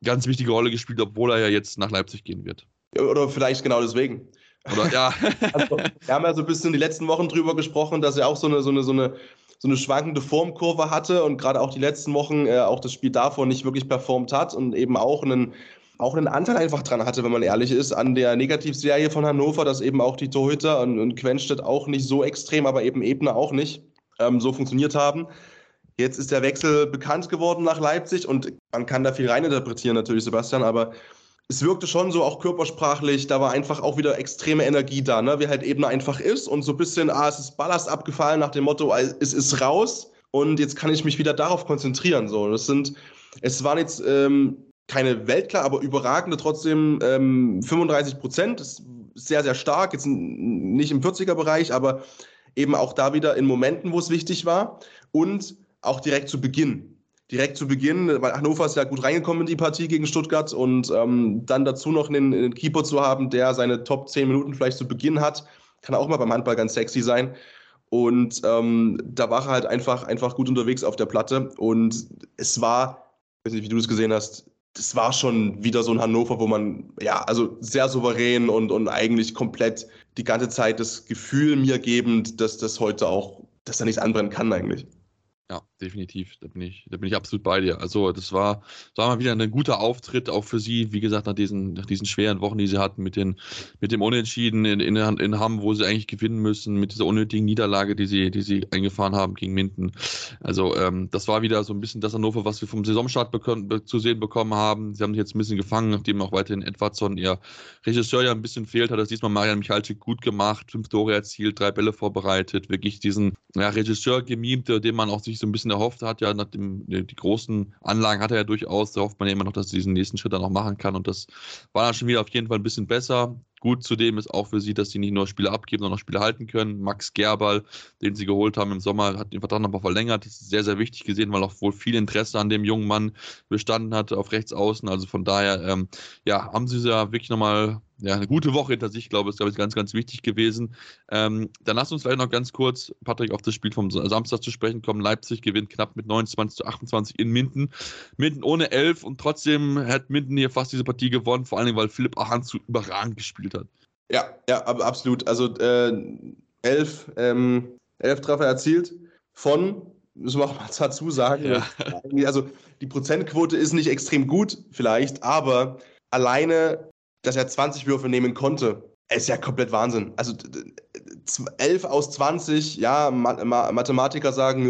ganz wichtige Rolle gespielt, obwohl er ja jetzt nach Leipzig gehen wird. Oder vielleicht genau deswegen. Oder, ja. Also, wir haben ja so ein bisschen die letzten Wochen drüber gesprochen, dass er auch so eine, so eine, so eine, so eine schwankende Formkurve hatte und gerade auch die letzten Wochen äh, auch das Spiel davor nicht wirklich performt hat und eben auch einen, auch einen Anteil einfach dran hatte, wenn man ehrlich ist, an der Negativserie von Hannover, dass eben auch die Torhüter und, und Quenstedt auch nicht so extrem, aber eben Ebner auch nicht ähm, so funktioniert haben. Jetzt ist der Wechsel bekannt geworden nach Leipzig und man kann da viel reininterpretieren natürlich, Sebastian, aber es wirkte schon so auch körpersprachlich, da war einfach auch wieder extreme Energie da, ne? Wie halt Ebner einfach ist und so ein bisschen, ah, es ist Ballast abgefallen nach dem Motto, es ist raus und jetzt kann ich mich wieder darauf konzentrieren. So, das sind, es waren jetzt ähm, keine Weltklar, aber überragende trotzdem ähm, fünfunddreißig Prozent, ist sehr, sehr stark, jetzt nicht im vierziger-Bereich, aber eben auch da wieder in Momenten, wo es wichtig war und auch direkt zu Beginn. Direkt zu Beginn, weil Hannover ist ja gut reingekommen in die Partie gegen Stuttgart und ähm, dann dazu noch einen, einen Keeper zu haben, der seine Top zehn Minuten vielleicht zu Beginn hat, kann auch mal beim Handball ganz sexy sein. Und ähm, da war er halt einfach, einfach gut unterwegs auf der Platte. Und es war, ich weiß nicht, wie du das gesehen hast, das war schon wieder so ein Hannover, wo man, ja, also sehr souverän und, und eigentlich komplett die ganze Zeit das Gefühl mir gebend, dass das heute auch, dass da nichts anbrennen kann eigentlich. Ja, definitiv. Da bin ich, da bin ich absolut bei dir. Also das war, das war mal wieder ein guter Auftritt, auch für sie, wie gesagt, nach diesen, nach diesen schweren Wochen, die sie hatten, mit, den, mit dem Unentschieden in, in, in Hamm, wo sie eigentlich gewinnen müssen, mit dieser unnötigen Niederlage, die sie, die sie eingefahren haben gegen Minden. Also ähm, das war wieder so ein bisschen das Hannover, was wir vom Saisonstart bekommen, zu sehen bekommen haben. Sie haben sich jetzt ein bisschen gefangen, nachdem auch weiterhin Edwardson, ihr Regisseur, ja ein bisschen fehlt, hat das diesmal Marian Michalczyk gut gemacht, fünf Tore erzielt, drei Bälle vorbereitet, wirklich diesen ja, Regisseur gemimt, den man auch sich so ein bisschen erhofft hat, ja, nach dem, die großen Anlagen hat er ja durchaus, da hofft man ja immer noch, dass er diesen nächsten Schritt dann noch machen kann und das war dann schon wieder auf jeden Fall ein bisschen besser. Gut zudem ist auch für sie, dass sie nicht nur Spiele abgeben, sondern auch Spiele halten können. Max Gerberl, den sie geholt haben im Sommer, hat den Vertrag nochmal verlängert. Das ist sehr, sehr wichtig gesehen, weil auch wohl viel Interesse an dem jungen Mann bestanden hat auf rechts außen. Also von daher, ähm, ja, haben sie ja wirklich nochmal ja, eine gute Woche hinter sich, glaube ich, ist, glaube ich, ganz, ganz wichtig gewesen. Ähm, dann lass uns vielleicht noch ganz kurz, Patrick, auf das Spiel vom Samstag zu sprechen kommen. Leipzig gewinnt knapp mit neunundzwanzig zu achtundzwanzig in Minden. Minden ohne elf und trotzdem hat Minden hier fast diese Partie gewonnen, vor allem, weil Philipp Ahans so überragend gespielt hat. Ja, ja, absolut. Also äh, elf, ähm, elf Treffer erzielt von, müssen wir auch mal dazu sagen, ja. Also die Prozentquote ist nicht extrem gut vielleicht, aber alleine, dass er zwanzig Würfe nehmen konnte, ist ja komplett Wahnsinn. Also elf aus zwanzig, ja, Mathematiker sagen,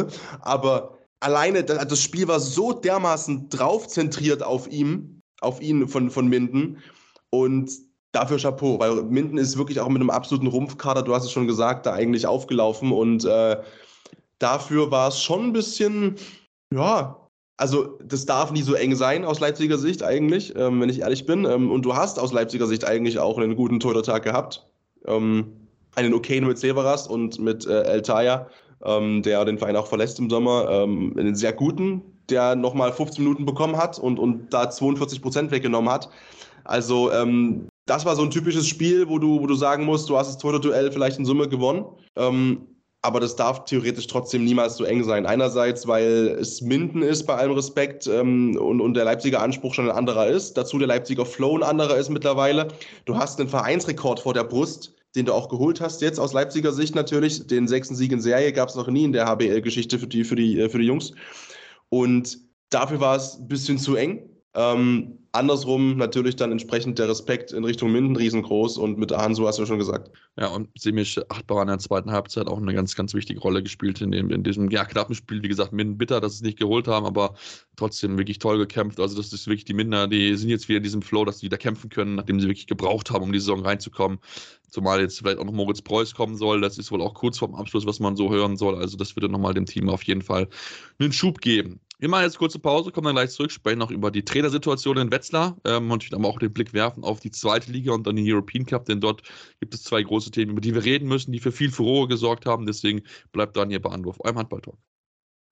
aber alleine, das Spiel war so dermaßen drauf zentriert auf ihm, auf ihn von, von Minden und dafür Chapeau, weil Minden ist wirklich auch mit einem absoluten Rumpfkader, du hast es schon gesagt, da eigentlich aufgelaufen und äh, dafür war es schon ein bisschen, ja, also das darf nie so eng sein aus Leipziger Sicht eigentlich, ähm, wenn ich ehrlich bin. Ähm, und du hast aus Leipziger Sicht eigentlich auch einen guten Torhüter-Tag gehabt. Ähm, einen okayen mit Severas und mit äh, El Taya, ähm, der den Verein auch verlässt im Sommer. Ähm, einen sehr guten, der nochmal fünfzehn Minuten bekommen hat und, und da zweiundvierzig Prozent weggenommen hat. Also ähm, das war so ein typisches Spiel, wo du, wo du sagen musst, du hast das Torhüter-Duell vielleicht in Summe gewonnen. Ähm, Aber das darf theoretisch trotzdem niemals so eng sein. Einerseits, weil es Minden ist, bei allem Respekt, ähm, und, und der Leipziger Anspruch schon ein anderer ist. Dazu der Leipziger Flow ein anderer ist mittlerweile. Du hast einen Vereinsrekord vor der Brust, den du auch geholt hast jetzt aus Leipziger Sicht natürlich. Den sechsten Sieg in Serie gab es noch nie in der H B L-Geschichte für die, für, die, für die Jungs. Und dafür war es ein bisschen zu eng. Ähm, andersrum natürlich dann entsprechend der Respekt in Richtung Minden riesengroß und mit Hansu hast du schon gesagt. Ja, und Semisch Achtbauer in der zweiten Halbzeit auch eine ganz, ganz wichtige Rolle gespielt in, dem, in diesem ja, knappen Spiel. Wie gesagt, Minden bitter, dass sie es nicht geholt haben, aber trotzdem wirklich toll gekämpft. Also das ist wirklich die Minder, die sind jetzt wieder in diesem Flow, dass sie wieder kämpfen können, nachdem sie wirklich gebraucht haben, um die Saison reinzukommen. Zumal jetzt vielleicht auch noch Moritz Preuß kommen soll. Das ist wohl auch kurz vorm Abschluss, was man so hören soll. Also das würde nochmal dem Team auf jeden Fall einen Schub geben. Wir machen jetzt kurze Pause, kommen dann gleich zurück, sprechen noch über die Trainersituation in Wetzlar ähm, und aber auch den Blick werfen auf die zweite Liga und dann den European Cup, denn dort gibt es zwei große Themen, über die wir reden müssen, die für viel Furore gesorgt haben. Deswegen bleibt dran hier bei Anruf, eurem Handball-Talk.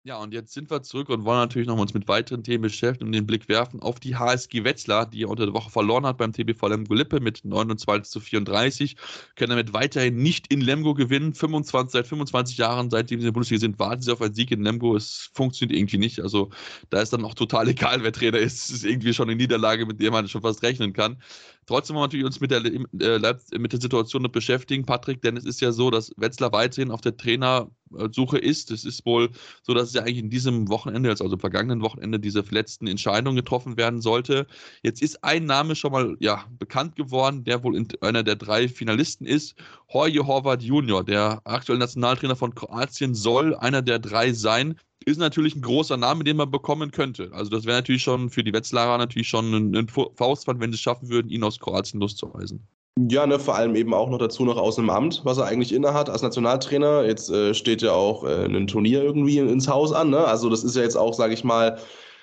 Ja, und jetzt sind wir zurück und wollen natürlich noch uns mit weiteren Themen beschäftigen und den Blick werfen auf die H S G Wetzlar, die ja unter der Woche verloren hat beim T B V Lemgo-Lippe mit neunundzwanzig zu vierunddreißig. Können damit weiterhin nicht in Lemgo gewinnen. fünfundzwanzig, seit fünfundzwanzig Jahren, seitdem sie in der Bundesliga sind, warten sie auf einen Sieg in Lemgo. Es funktioniert irgendwie nicht. Also da ist dann auch total egal, wer Trainer ist. Es ist irgendwie schon eine Niederlage, mit der man schon fast rechnen kann. Trotzdem wollen wir natürlich uns mit der, äh, mit der Situation noch beschäftigen, Patrick, denn es ist ja so, dass Wetzlar weiterhin auf der Trainersuche ist. Es ist wohl so, dass es ja eigentlich in diesem Wochenende, also im vergangenen Wochenende, diese letzten Entscheidungen getroffen werden sollte. Jetzt ist ein Name schon mal ja, bekannt geworden, der wohl in, einer der drei Finalisten ist. Jorge Horvath Junior, der aktuelle Nationaltrainer von Kroatien, soll einer der drei sein. Ist natürlich ein großer Name, den man bekommen könnte. Also das wäre natürlich schon für die Wetzlarer natürlich schon ein, ein Faustpfand, wenn sie es schaffen würden, ihn aus Kroatien loszuweisen. Ja, ne, vor allem eben auch noch dazu noch aus einem Amt, was er eigentlich innehat als Nationaltrainer. Jetzt äh, steht ja auch äh, ein Turnier irgendwie ins Haus an, ne? Also das ist ja jetzt auch, sage ich mal,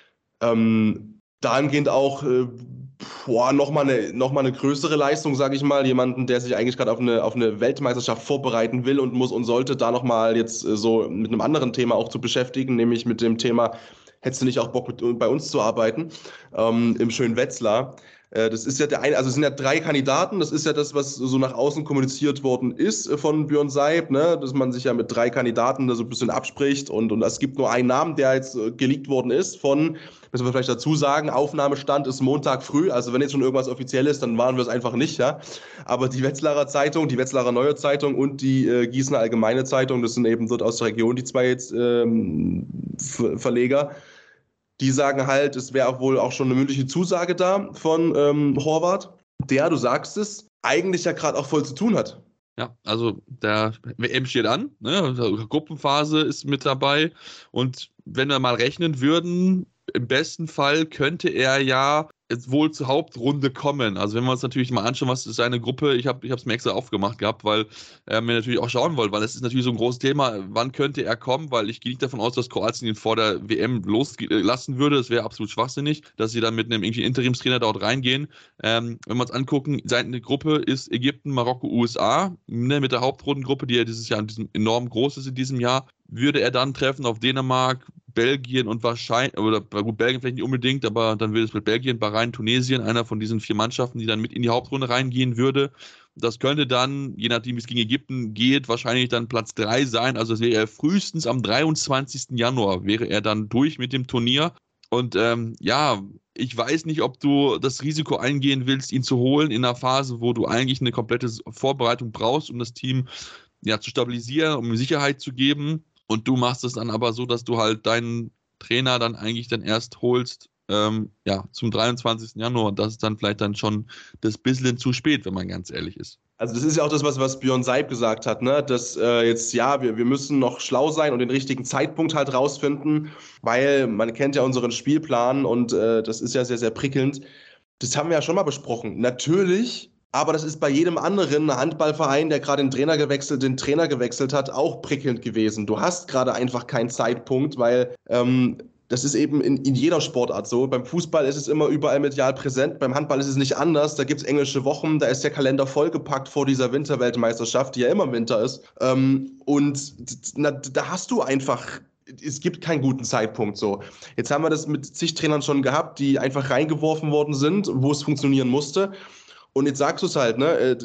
ähm, dahingehend auch äh, boah, nochmal eine, noch mal eine größere Leistung, sage ich mal. Jemanden, der sich eigentlich gerade auf eine, auf eine Weltmeisterschaft vorbereiten will und muss und sollte, da nochmal jetzt äh, so mit einem anderen Thema auch zu beschäftigen, nämlich mit dem Thema, hättest du nicht auch Bock, mit, bei uns zu arbeiten, ähm, im schönen Wetzlar. Das ist ja der eine, also es sind ja drei Kandidaten, das ist ja das, was so nach außen kommuniziert worden ist von Björn Seib, ne? Dass man sich ja mit drei Kandidaten da so ein bisschen abspricht und, und es gibt nur einen Namen, der jetzt geleakt worden ist von, müssen wir vielleicht dazu sagen, Aufnahmestand ist Montag früh, also wenn jetzt schon irgendwas offiziell ist, dann waren wir es einfach nicht, ja. Aber die Wetzlarer Zeitung, die Wetzlarer Neue Zeitung und die äh, Gießener Allgemeine Zeitung, das sind eben dort aus der Region die zwei jetzt ähm, Verleger, die sagen halt, es wäre wohl auch schon eine mündliche Zusage da von ähm, Horvath, der, du sagst es, eigentlich ja gerade auch voll zu tun hat. Ja, also der W M steht an, ne? Die Gruppenphase ist mit dabei und wenn wir mal rechnen würden, im besten Fall könnte er ja jetzt wohl zur Hauptrunde kommen. Also wenn wir uns natürlich mal anschauen, was ist seine Gruppe, ich habe ich es mir extra aufgemacht gehabt, weil äh, wir natürlich auch schauen wollen, weil es ist natürlich so ein großes Thema, wann könnte er kommen, weil ich gehe nicht davon aus, dass Kroatien ihn vor der W M loslassen würde, das wäre absolut schwachsinnig, dass sie dann mit einem irgendwie Interimstrainer dort reingehen. Ähm, wenn wir uns angucken, seine Gruppe ist Ägypten, Marokko, U S A, ne, mit der Hauptrundengruppe, die ja dieses Jahr in diesem enorm groß ist in diesem Jahr, würde er dann treffen auf Dänemark, Belgien und wahrscheinlich, oder gut, Belgien vielleicht nicht unbedingt, aber dann würde es mit Belgien, Bahrain, Tunesien, einer von diesen vier Mannschaften, die dann mit in die Hauptrunde reingehen würde. Das könnte dann, je nachdem wie es gegen Ägypten geht, wahrscheinlich dann Platz drei sein. Also es wäre er frühestens am dreiundzwanzigsten Januar, wäre er dann durch mit dem Turnier. Und ähm, ja, ich weiß nicht, ob du das Risiko eingehen willst, ihn zu holen in einer Phase, wo du eigentlich eine komplette Vorbereitung brauchst, um das Team ja, zu stabilisieren, um Sicherheit zu geben. Und du machst es dann aber so, dass du halt deinen Trainer dann eigentlich dann erst holst, ähm, ja, zum dreiundzwanzigsten Januar. Und das ist dann vielleicht dann schon das bisschen zu spät, wenn man ganz ehrlich ist. Also das ist ja auch das, was, was Björn Seib gesagt hat, ne? Dass äh, jetzt, ja, wir, wir müssen noch schlau sein und den richtigen Zeitpunkt halt rausfinden, weil man kennt ja unseren Spielplan und äh, das ist ja sehr, sehr prickelnd. Das haben wir ja schon mal besprochen. Natürlich. Aber das ist bei jedem anderen Handballverein, der gerade den Trainer gewechselt, den Trainer gewechselt hat, auch prickelnd gewesen. Du hast gerade einfach keinen Zeitpunkt, weil ähm, das ist eben in, in jeder Sportart so. Beim Fußball ist es immer überall medial präsent, beim Handball ist es nicht anders. Da gibt es englische Wochen, da ist der Kalender vollgepackt vor dieser Winterweltmeisterschaft, die ja immer im Winter ist. Ähm, und na, da hast du einfach... Es gibt keinen guten Zeitpunkt so. Jetzt haben wir das mit zig Trainern schon gehabt, die einfach reingeworfen worden sind, wo es funktionieren musste. Und jetzt sagst du es halt, ne?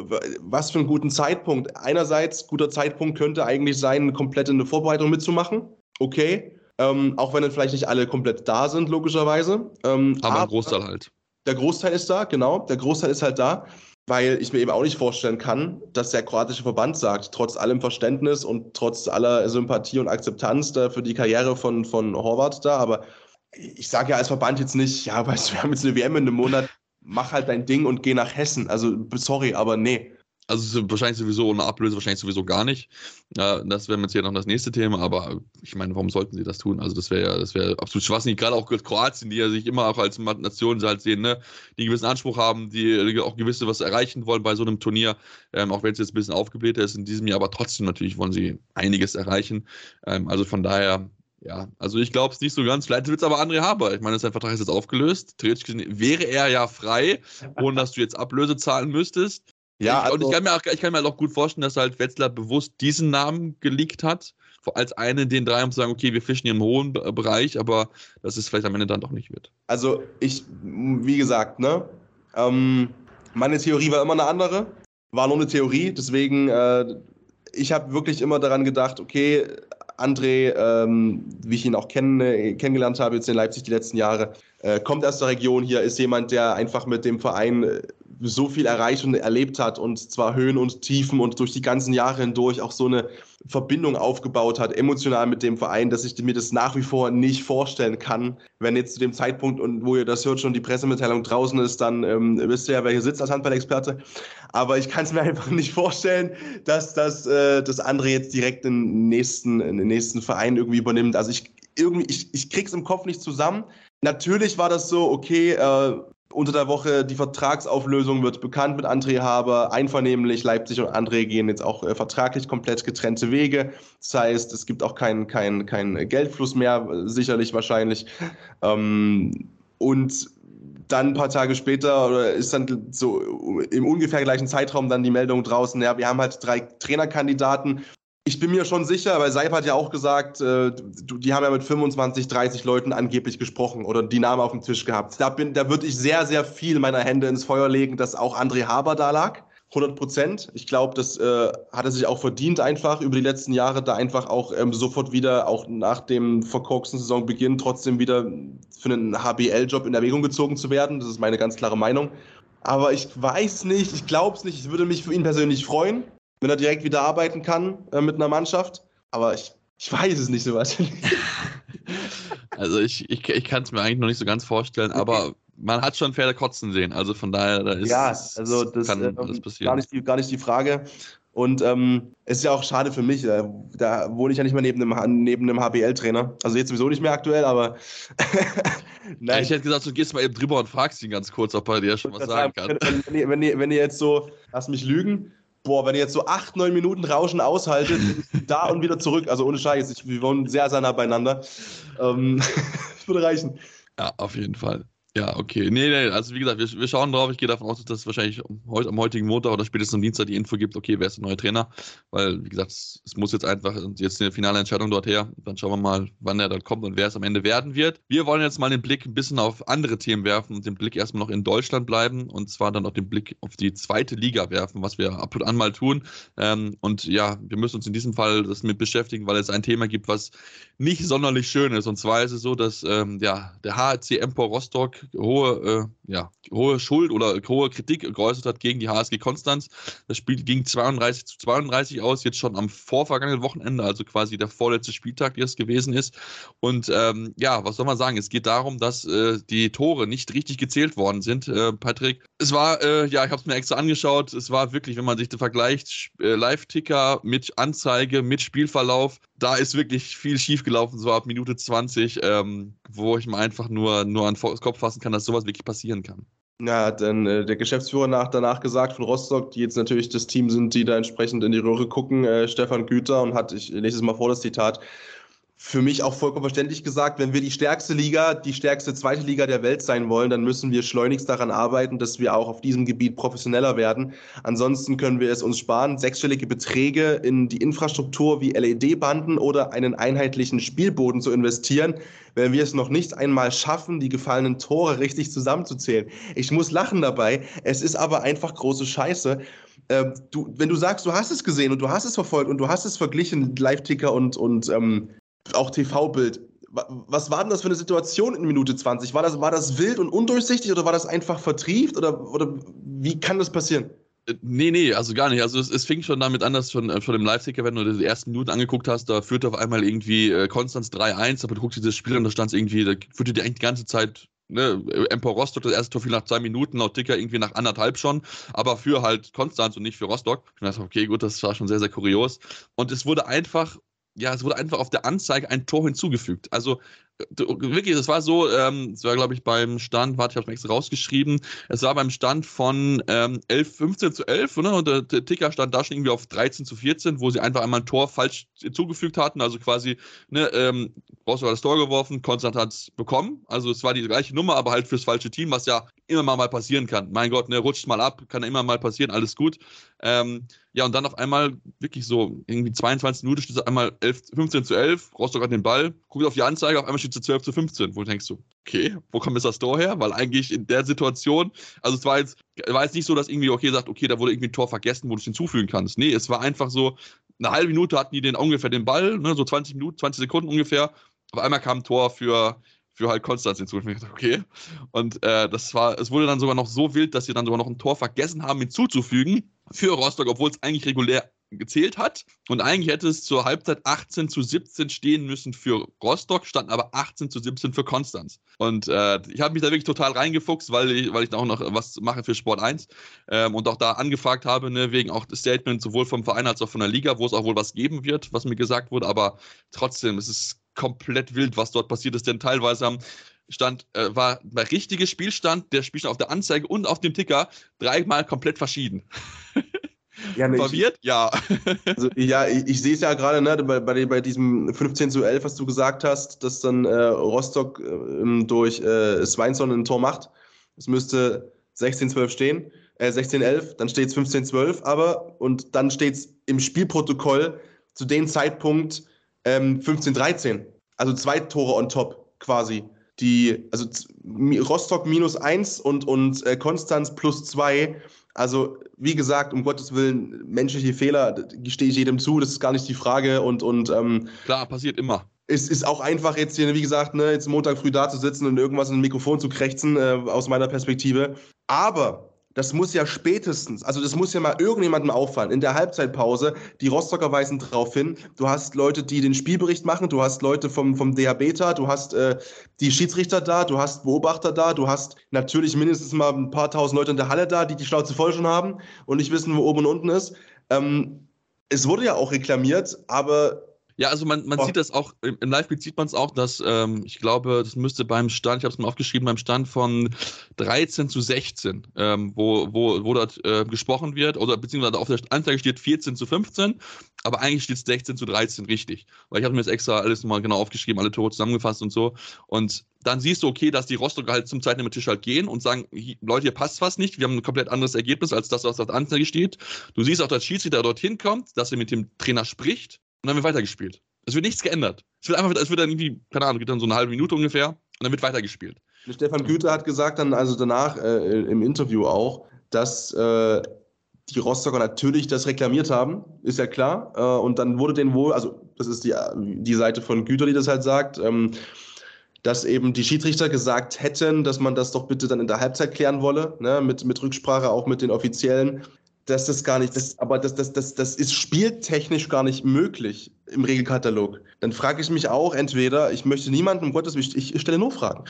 Was für einen guten Zeitpunkt. Einerseits, guter Zeitpunkt könnte eigentlich sein, komplett in eine Vorbereitung mitzumachen. Okay. Ähm, auch wenn dann vielleicht nicht alle komplett da sind, logischerweise. Ähm, aber ein Großteil halt. Der Großteil ist da, genau. Der Großteil ist halt da, weil ich mir eben auch nicht vorstellen kann, dass der kroatische Verband sagt, trotz allem Verständnis und trotz aller Sympathie und Akzeptanz da für die Karriere von, von Horvath da. Aber ich sage ja als Verband jetzt nicht, ja, weißt du, wir haben jetzt eine W M in einem Monat, mach halt dein Ding und geh nach Hessen. Also, sorry, aber nee. Also wahrscheinlich sowieso ohne Ablöse, wahrscheinlich sowieso gar nicht. Ja, das wäre jetzt hier noch das nächste Thema, aber ich meine, warum sollten sie das tun? Also das wäre ja, das wäre absolut schwachsinnig. Gerade auch Kroatien, die ja sich immer auch als Nation halt sehen, ne, die einen gewissen Anspruch haben, die auch gewisse was erreichen wollen bei so einem Turnier, ähm, auch wenn es jetzt ein bisschen aufgeblähter ist in diesem Jahr, aber trotzdem natürlich wollen sie einiges erreichen. Ähm, also von daher, ja, also ich glaube es nicht so ganz. Vielleicht wird es aber André Haber. Ich meine, sein Vertrag ist jetzt aufgelöst. Theoretisch gesehen wäre er ja frei, ohne dass du jetzt Ablöse zahlen müsstest. Ja, ich, also, und ich kann, mir auch, ich kann mir halt auch gut vorstellen, dass halt Wetzlar bewusst diesen Namen geleakt hat, als einen den drei, um zu sagen, okay, wir fischen hier im hohen Bereich, aber dass es vielleicht am Ende dann doch nicht wird. Also ich, wie gesagt, ne, ähm, meine Theorie war immer eine andere, war nur eine Theorie, deswegen, äh, ich habe wirklich immer daran gedacht, okay, André, ähm, wie ich ihn auch kenn, äh, kennengelernt habe jetzt in Leipzig die letzten Jahre, äh, kommt aus der Region hier, ist jemand, der einfach mit dem Verein äh, so viel erreicht und erlebt hat und zwar Höhen und Tiefen und durch die ganzen Jahre hindurch auch so eine Verbindung aufgebaut hat, emotional mit dem Verein, dass ich mir das nach wie vor nicht vorstellen kann. Wenn jetzt zu dem Zeitpunkt, und wo ihr das hört, schon die Pressemitteilung draußen ist, dann ähm, wisst ihr ja, wer hier sitzt als Handball-Experte. Aber ich kann es mir einfach nicht vorstellen, dass, das, äh, dass André jetzt direkt den nächsten, den nächsten Verein irgendwie übernimmt. Also ich, irgendwie, ich, ich krieg's im Kopf nicht zusammen. Natürlich war das so, okay, äh, unter der Woche die Vertragsauflösung wird bekannt mit André Haber, einvernehmlich. Leipzig und André gehen jetzt auch äh, vertraglich komplett getrennte Wege. Das heißt, es gibt auch keinen kein, kein Geldfluss mehr, sicherlich wahrscheinlich. Ähm, und dann ein paar Tage später oder ist dann so im ungefähr gleichen Zeitraum dann die Meldung draußen, ja, wir haben halt drei Trainerkandidaten. Ich bin mir schon sicher, weil Seip hat ja auch gesagt, äh, die haben ja mit fünfundzwanzig, dreißig Leuten angeblich gesprochen oder die Namen auf dem Tisch gehabt. Da, bin, da würde ich sehr, sehr viel meiner Hände ins Feuer legen, dass auch André Haber da lag. hundert Prozent. Ich glaube, das äh, hat er sich auch verdient einfach über die letzten Jahre, da einfach auch ähm, sofort wieder, auch nach dem verkorksten Saisonbeginn, trotzdem wieder für einen H B L-Job in Erwägung gezogen zu werden. Das ist meine ganz klare Meinung. Aber ich weiß nicht, ich glaube es nicht. Ich würde mich für ihn persönlich freuen, wenn er direkt wieder arbeiten kann äh, mit einer Mannschaft. Aber ich, ich weiß es nicht, Sebastian. Also ich, ich, ich kann es mir eigentlich noch nicht so ganz vorstellen, aber man hat schon Pferde kotzen sehen. Also von daher, da ist, ja, also das kann äh, alles passieren. Gar nicht, die, gar nicht die Frage. Und ähm, es ist ja auch schade für mich, da, da wohne ich ja nicht mehr neben einem, neben einem H B L-Trainer. Also jetzt sowieso nicht mehr aktuell, aber nein. Ja, ich hätte gesagt, du gehst mal eben drüber und fragst ihn ganz kurz, ob er dir schon was sagen kann. Wenn, wenn, ihr, wenn, ihr, wenn ihr jetzt so, lass mich lügen, boah, wenn ihr jetzt so acht, neun Minuten Rauschen aushaltet, da und wieder zurück, also ohne Scheiß, ich, wir wohnen sehr, sehr nah beieinander. Ähm, das würde reichen. Ja, auf jeden Fall. Ja, okay. Nee, nee, also wie gesagt, wir, wir schauen drauf. Ich gehe davon aus, dass es wahrscheinlich heute, am heutigen Montag oder spätestens am Dienstag die Info gibt, okay, wer ist der neue Trainer? Weil, wie gesagt, es, es muss jetzt einfach jetzt eine finale Entscheidung dort her. Dann schauen wir mal, wann er dann kommt und wer es am Ende werden wird. Wir wollen jetzt mal den Blick ein bisschen auf andere Themen werfen und den Blick erstmal noch in Deutschland bleiben und zwar dann auch den Blick auf die zweite Liga werfen, was wir ab und an mal tun. Ähm, und ja, wir müssen uns in diesem Fall das mit beschäftigen, weil es ein Thema gibt, was nicht sonderlich schön ist. Und zwar ist es so, dass ähm, ja, der H C Empor Rostock hohe äh, ja, hohe Schuld oder hohe Kritik geäußert hat gegen die H S G Konstanz. Das Spiel ging zweiunddreißig zu zweiunddreißig aus, jetzt schon am vorvergangenen Wochenende, also quasi der vorletzte Spieltag, der es gewesen ist. Und ähm, ja, was soll man sagen? Es geht darum, dass äh, die Tore nicht richtig gezählt worden sind, äh, Patrick. Es war, äh, ja, ich habe es mir extra angeschaut, es war wirklich, wenn man sich das vergleicht, äh, Live-Ticker mit Anzeige, mit Spielverlauf, da ist wirklich viel schiefgelaufen, so ab Minute zwanzig, ähm, wo ich mir einfach nur, nur an den Kopf fassen kann, dass sowas wirklich passieren kann. Ja, hat dann äh, der Geschäftsführer nach, danach gesagt von Rostock, die jetzt natürlich das Team sind, die da entsprechend in die Röhre gucken, äh, Stefan Güter, und hat, ich lese es mal vor, das Zitat, für mich auch vollkommen verständlich gesagt, wenn wir die stärkste Liga, die stärkste zweite Liga der Welt sein wollen, dann müssen wir schleunigst daran arbeiten, dass wir auch auf diesem Gebiet professioneller werden. Ansonsten können wir es uns sparen, sechsstellige Beträge in die Infrastruktur wie L E D-Banden oder einen einheitlichen Spielboden zu investieren, wenn wir es noch nicht einmal schaffen, die gefallenen Tore richtig zusammenzuzählen. Ich muss lachen dabei, es ist aber einfach große Scheiße. Äh, du, wenn du sagst, du hast es gesehen und du hast es verfolgt und du hast es verglichen, Live-Ticker und, und ähm, auch T V-Bild. Was war denn das für eine Situation in Minute zwanzig? War das, war das wild und undurchsichtig oder war das einfach vertrieft? Oder, oder wie kann das passieren? Nee, nee, also gar nicht. Also es, es fing schon damit an, dass von, von dem Live-Ticker, wenn du die ersten Minuten angeguckt hast, da führte auf einmal irgendwie äh, Konstanz drei eins, aber du guckst dir das Spiel an, da stand es irgendwie, da führte die eigentlich die ganze Zeit, ne, Empor Rostock, das erste Tor fiel nach zwei Minuten, laut Ticker irgendwie nach anderthalb schon, aber für halt Konstanz und nicht für Rostock. Ich dachte, okay, gut, das war schon sehr, sehr kurios. Und es wurde einfach Ja, es wurde einfach auf der Anzeige ein Tor hinzugefügt. Also wirklich, es war so, ähm, es war, glaube ich, beim Stand, warte, ich habe es mir extra rausgeschrieben, es war beim Stand von ähm, elf, fünfzehn zu elf, ne, und der, der Ticker stand da schon irgendwie auf dreizehn zu vierzehn, wo sie einfach einmal ein Tor falsch zugefügt hatten, also quasi, ne, ähm, Rostock hat das Tor geworfen, Konstanz hat es bekommen, also es war die gleiche Nummer, aber halt fürs falsche Team, was ja immer mal, mal passieren kann. Mein Gott, ne, rutscht mal ab, kann ja immer mal passieren, alles gut. Ähm, ja, und dann auf einmal wirklich so, irgendwie zweiundzwanzig Minuten steht es einmal elf, fünfzehn zu elf, Rostock hat den Ball, guckt auf die Anzeige, auf einmal steht es zwölf zu fünfzehn, wo du denkst so, okay, wo kommt jetzt das Tor her? Weil eigentlich in der Situation, also es war jetzt, war jetzt nicht so, dass irgendwie, okay, sagt, okay, da wurde irgendwie ein Tor vergessen, wo du es hinzufügen kannst. Nee, es war einfach so, eine halbe Minute hatten die den ungefähr den Ball, ne, so zwanzig Minuten, zwanzig Sekunden ungefähr, auf einmal kam ein Tor für für halt Konstanz hinzu. Und ich dachte, okay. Und äh, das war, es wurde dann sogar noch so wild, dass sie dann sogar noch ein Tor vergessen haben hinzuzufügen für Rostock, obwohl es eigentlich regulär gezählt hat. Und eigentlich hätte es zur Halbzeit achtzehn zu siebzehn stehen müssen für Rostock, standen aber achtzehn zu siebzehn für Konstanz. Und äh, ich habe mich da wirklich total reingefuchst, weil ich, weil ich da auch noch was mache für Sport eins ähm, und auch da angefragt habe, ne, wegen auch des Statements sowohl vom Verein als auch von der Liga, wo es auch wohl was geben wird, was mir gesagt wurde, aber trotzdem, es ist komplett wild, was dort passiert ist, denn teilweise haben Stand, äh, war der richtige Spielstand, der Spielstand auf der Anzeige und auf dem Ticker dreimal komplett verschieden. Ja, ne, Verwirrt? Ich, ja. Also, ja, ich, ich sehe es ja gerade, ne, bei, bei, bei diesem fünfzehn zu elf, was du gesagt hast, dass dann äh, Rostock äh, durch äh, Sveinsson ein Tor macht. Es müsste sechzehn zwölf stehen, äh, sechzehn elf, dann steht es fünfzehn zwölf, aber und dann steht es im Spielprotokoll zu dem Zeitpunkt ähm, fünfzehn dreizehn. Also zwei Tore on top quasi. Die, also Rostock minus eins und, und äh, Konstanz plus zwei. Also, wie gesagt, um Gottes Willen, menschliche Fehler, gestehe ich jedem zu, das ist gar nicht die Frage. Und, und ähm, klar, passiert immer. Es ist auch einfach jetzt hier, wie gesagt, ne, jetzt Montag früh da zu sitzen und irgendwas in ein Mikrofon zu krächzen, äh, aus meiner Perspektive. Aber das muss ja spätestens, also das muss ja mal irgendjemandem auffallen. In der Halbzeitpause, die Rostocker weisen drauf hin. Du hast Leute, die den Spielbericht machen, du hast Leute vom, vom D H B da, du hast äh, die Schiedsrichter da, du hast Beobachter da, du hast natürlich mindestens mal ein paar tausend Leute in der Halle da, die die Schnauze voll schon haben und nicht wissen, wo oben und unten ist. Ähm, es wurde ja auch reklamiert, aber ja, also man, man oh. sieht das auch, im Live-Beat sieht man es auch, dass, ähm, ich glaube, das müsste beim Stand, ich habe es mal aufgeschrieben, beim Stand von dreizehn zu sechzehn, ähm, wo, wo, wo dort äh, gesprochen wird, oder beziehungsweise auf der Anzeige steht vierzehn zu fünfzehn, aber eigentlich steht es sechzehn zu dreizehn richtig. Weil ich habe mir jetzt extra alles mal genau aufgeschrieben, alle Tore zusammengefasst und so. Und dann siehst du, okay, dass die Rostocker halt zum Zeitnehmertisch halt gehen und sagen, Leute, hier passt was nicht, wir haben ein komplett anderes Ergebnis als das, was auf der Anzeige steht. Du siehst auch, dass Schiedsrichter dorthin kommt, dass er mit dem Trainer spricht. Und dann wird weitergespielt. Es wird nichts geändert. Es wird einfach, es wird dann irgendwie, keine Ahnung, geht dann so eine halbe Minute ungefähr und dann wird weitergespielt. Stefan Güter hat gesagt dann, also danach äh, im Interview auch, dass äh, die Rostocker natürlich das reklamiert haben, ist ja klar. Äh, und dann wurde denen wohl, also das ist die, die Seite von Güter, die das halt sagt, ähm, dass eben die Schiedsrichter gesagt hätten, dass man das doch bitte dann in der Halbzeit klären wolle, ne, mit, mit Rücksprache auch mit den Offiziellen. Dass das gar nicht, das, aber das, das, das, das ist spieltechnisch gar nicht möglich im Regelkatalog. Dann frage ich mich auch entweder, ich möchte niemanden, um Gottes Willen, ich, ich stelle nur Fragen.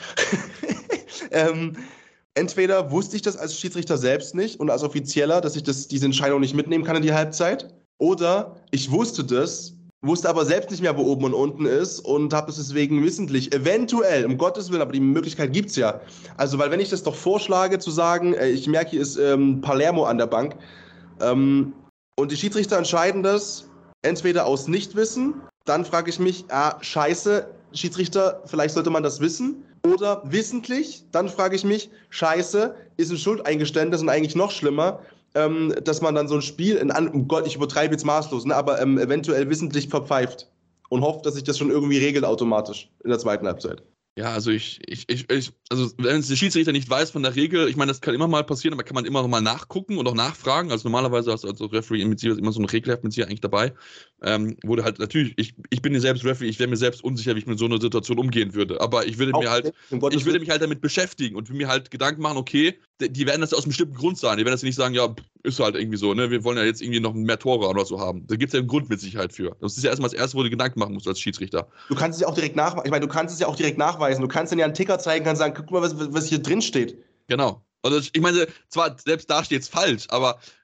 ähm, entweder wusste ich das als Schiedsrichter selbst nicht und als Offizieller, dass ich das, diese Entscheidung nicht mitnehmen kann in die Halbzeit, oder ich wusste das, wusste aber selbst nicht mehr, wo oben und unten ist und habe es deswegen wissentlich, eventuell, um Gottes Willen, aber die Möglichkeit gibt es ja. Also, weil wenn ich das doch vorschlage, zu sagen, äh, ich merke, hier ist ähm, Palermo an der Bank, ähm, und die Schiedsrichter entscheiden das entweder aus Nichtwissen, dann frage ich mich, ah, scheiße, Schiedsrichter, vielleicht sollte man das wissen, oder wissentlich, dann frage ich mich, scheiße, ist ein Schuldeingeständnis und eigentlich noch schlimmer, Ähm, dass man dann so ein Spiel, in an, oh Gott, ich übertreibe jetzt maßlos, ne, aber ähm, eventuell wissentlich verpfeift und hofft, dass sich das schon irgendwie regelt automatisch in der zweiten Halbzeit. Ja, also ich, ich, ich, ich also wenn es der Schiedsrichter nicht weiß von der Regel, ich meine, das kann immer mal passieren, aber kann man immer noch mal nachgucken und auch nachfragen. Also normalerweise hast du als Referee mit sich immer so ein Regelheft mit sich eigentlich dabei. Ähm, wurde halt natürlich, ich, ich bin ja selbst Referee, ich wäre mir selbst unsicher, wie ich mit so einer Situation umgehen würde. Aber ich würde auch mir halt, ich würde mich halt damit beschäftigen und mir halt Gedanken machen, okay, die werden das ja aus einem bestimmten Grund sagen. Die werden das ja nicht sagen, ja, ist halt irgendwie so, ne, wir wollen ja jetzt irgendwie noch mehr Tore oder so haben. Da gibt es ja einen Grund mit Sicherheit für. Das ist ja erstmal das Erste, wo du Gedanken machen musst als Schiedsrichter. Du kannst es ja auch direkt nachweisen. Ich meine, du kannst es ja auch direkt nachweisen. Du kannst dann ja einen Ticker zeigen, kannst sagen, guck mal, was, was hier drin steht. Genau. Also ich meine, zwar selbst da steht es falsch, aber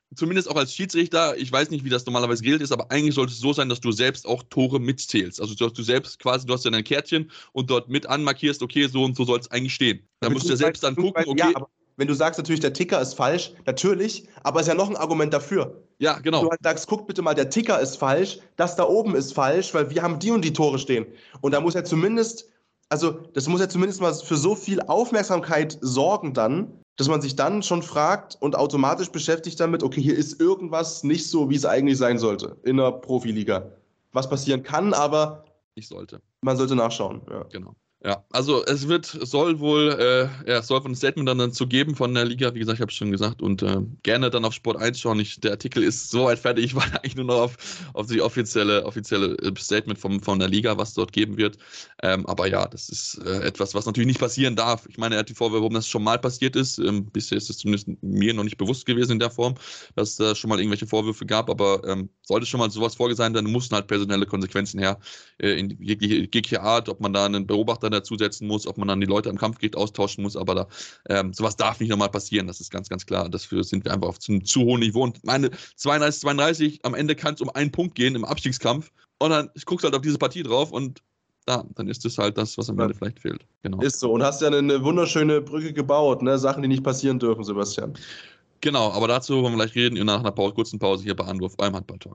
zumindest auch als Schiedsrichter, ich weiß nicht, wie das normalerweise gilt ist, aber eigentlich sollte es so sein, dass du selbst auch Tore mitzählst. Also dass du selbst quasi, du hast ja dein Kärtchen und dort mit anmarkierst, okay, so und so soll es eigentlich stehen. Da musst du ja selbst dann gucken, okay. Ja, aber wenn du sagst natürlich, der Ticker ist falsch, natürlich, aber es ist ja noch ein Argument dafür. Ja, genau. Wenn du halt sagst, guck bitte mal, der Ticker ist falsch, das da oben ist falsch, weil wir haben die und die Tore stehen. Und da muss ja zumindest, also das muss ja zumindest mal für so viel Aufmerksamkeit sorgen dann, dass man sich dann schon fragt und automatisch beschäftigt damit, okay, hier ist irgendwas nicht so, wie es eigentlich sein sollte in der Profiliga. Was passieren kann, aber ich sollte. Man sollte nachschauen, ja. Genau. Ja, also es wird, es soll wohl, äh, ja, es soll ein Statement dann dazu geben von der Liga, wie gesagt, ich habe es schon gesagt, und äh, gerne dann auf Sport eins schauen. Ich, der Artikel ist soweit fertig, ich warte eigentlich nur noch auf, auf die offizielle, offizielle Statement vom, von der Liga, was dort geben wird. Ähm, aber ja, das ist äh, etwas, was natürlich nicht passieren darf. Ich meine, er hat die Vorwürfe, warum das schon mal passiert ist. Ähm, bisher ist es zumindest mir noch nicht bewusst gewesen in der Form, dass es da schon mal irgendwelche Vorwürfe gab, aber ähm, sollte schon mal sowas vorgesehen sein, dann mussten halt personelle Konsequenzen her, äh, in jegliche, jegliche Art, ob man da einen Beobachter dazusetzen muss, ob man dann die Leute am Kampfgericht austauschen muss, aber da, ähm, sowas darf nicht nochmal passieren, das ist ganz, ganz klar. Dafür sind wir einfach auf einem zu hohen Niveau und meine zweiunddreißig zweiunddreißig, am Ende kann es um einen Punkt gehen im Abstiegskampf und dann guckst du halt auf diese Partie drauf und da, dann ist es halt das, was am Ende ja. vielleicht fehlt. Genau. Ist so und hast ja eine wunderschöne Brücke gebaut, ne? Sachen, die nicht passieren dürfen, Sebastian. Genau, aber dazu wollen wir gleich reden nach einer Pause, kurzen Pause hier bei Anruf, eurem Handball-Talk.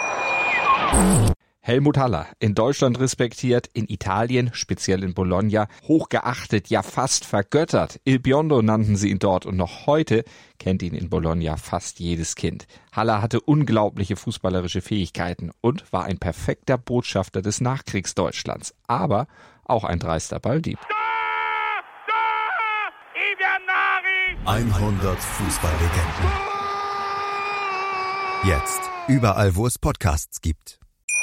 Helmut Haller, in Deutschland respektiert, in Italien, speziell in Bologna, hochgeachtet, ja fast vergöttert. Il Biondo nannten sie ihn dort und noch heute kennt ihn in Bologna fast jedes Kind. Haller hatte unglaubliche fußballerische Fähigkeiten und war ein perfekter Botschafter des Nachkriegsdeutschlands, aber auch ein dreister Balldieb. hundert Fußballlegenden. Jetzt überall, wo es Podcasts gibt.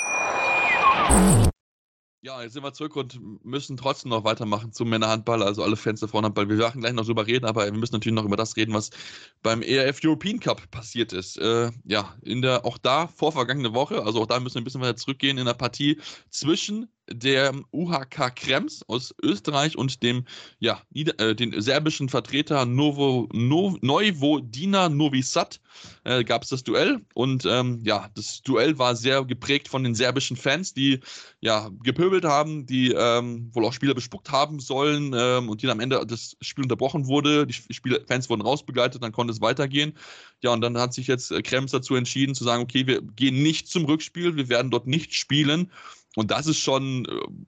Ja, jetzt sind wir zurück und müssen trotzdem noch weitermachen zum Männerhandball, also alle Fans der Frauenhandball. Wir werden gleich noch drüber reden, aber wir müssen natürlich noch über das reden, was beim E R F European Cup passiert ist. Äh, ja, in der, auch da vorvergangene Woche, also auch da müssen wir ein bisschen weiter zurückgehen, in der Partie zwischen der U H K Krems aus Österreich und dem, ja, Nieder- äh, den serbischen Vertreter Novo, no, Vojvodina Novi Sad äh, gab es das Duell und ähm, ja, das Duell war sehr geprägt von den serbischen Fans, die ja gepöbelt haben, die ähm, wohl auch Spieler bespuckt haben sollen ähm, und die dann am Ende das Spiel unterbrochen wurde, die Spieler, Fans wurden rausbegleitet, dann konnte es weitergehen. Ja, und dann hat sich jetzt Krems dazu entschieden zu sagen, okay, wir gehen nicht zum Rückspiel, wir werden dort nicht spielen. Und das ist schon,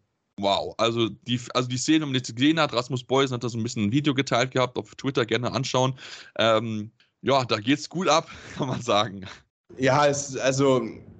wow, also die, also die Szene, wenn man jetzt gesehen hat, Rasmus Boysen hat da so ein bisschen ein Video geteilt gehabt, auf Twitter gerne anschauen. Ähm, ja, da geht's gut ab, kann man sagen. Ja, es, also,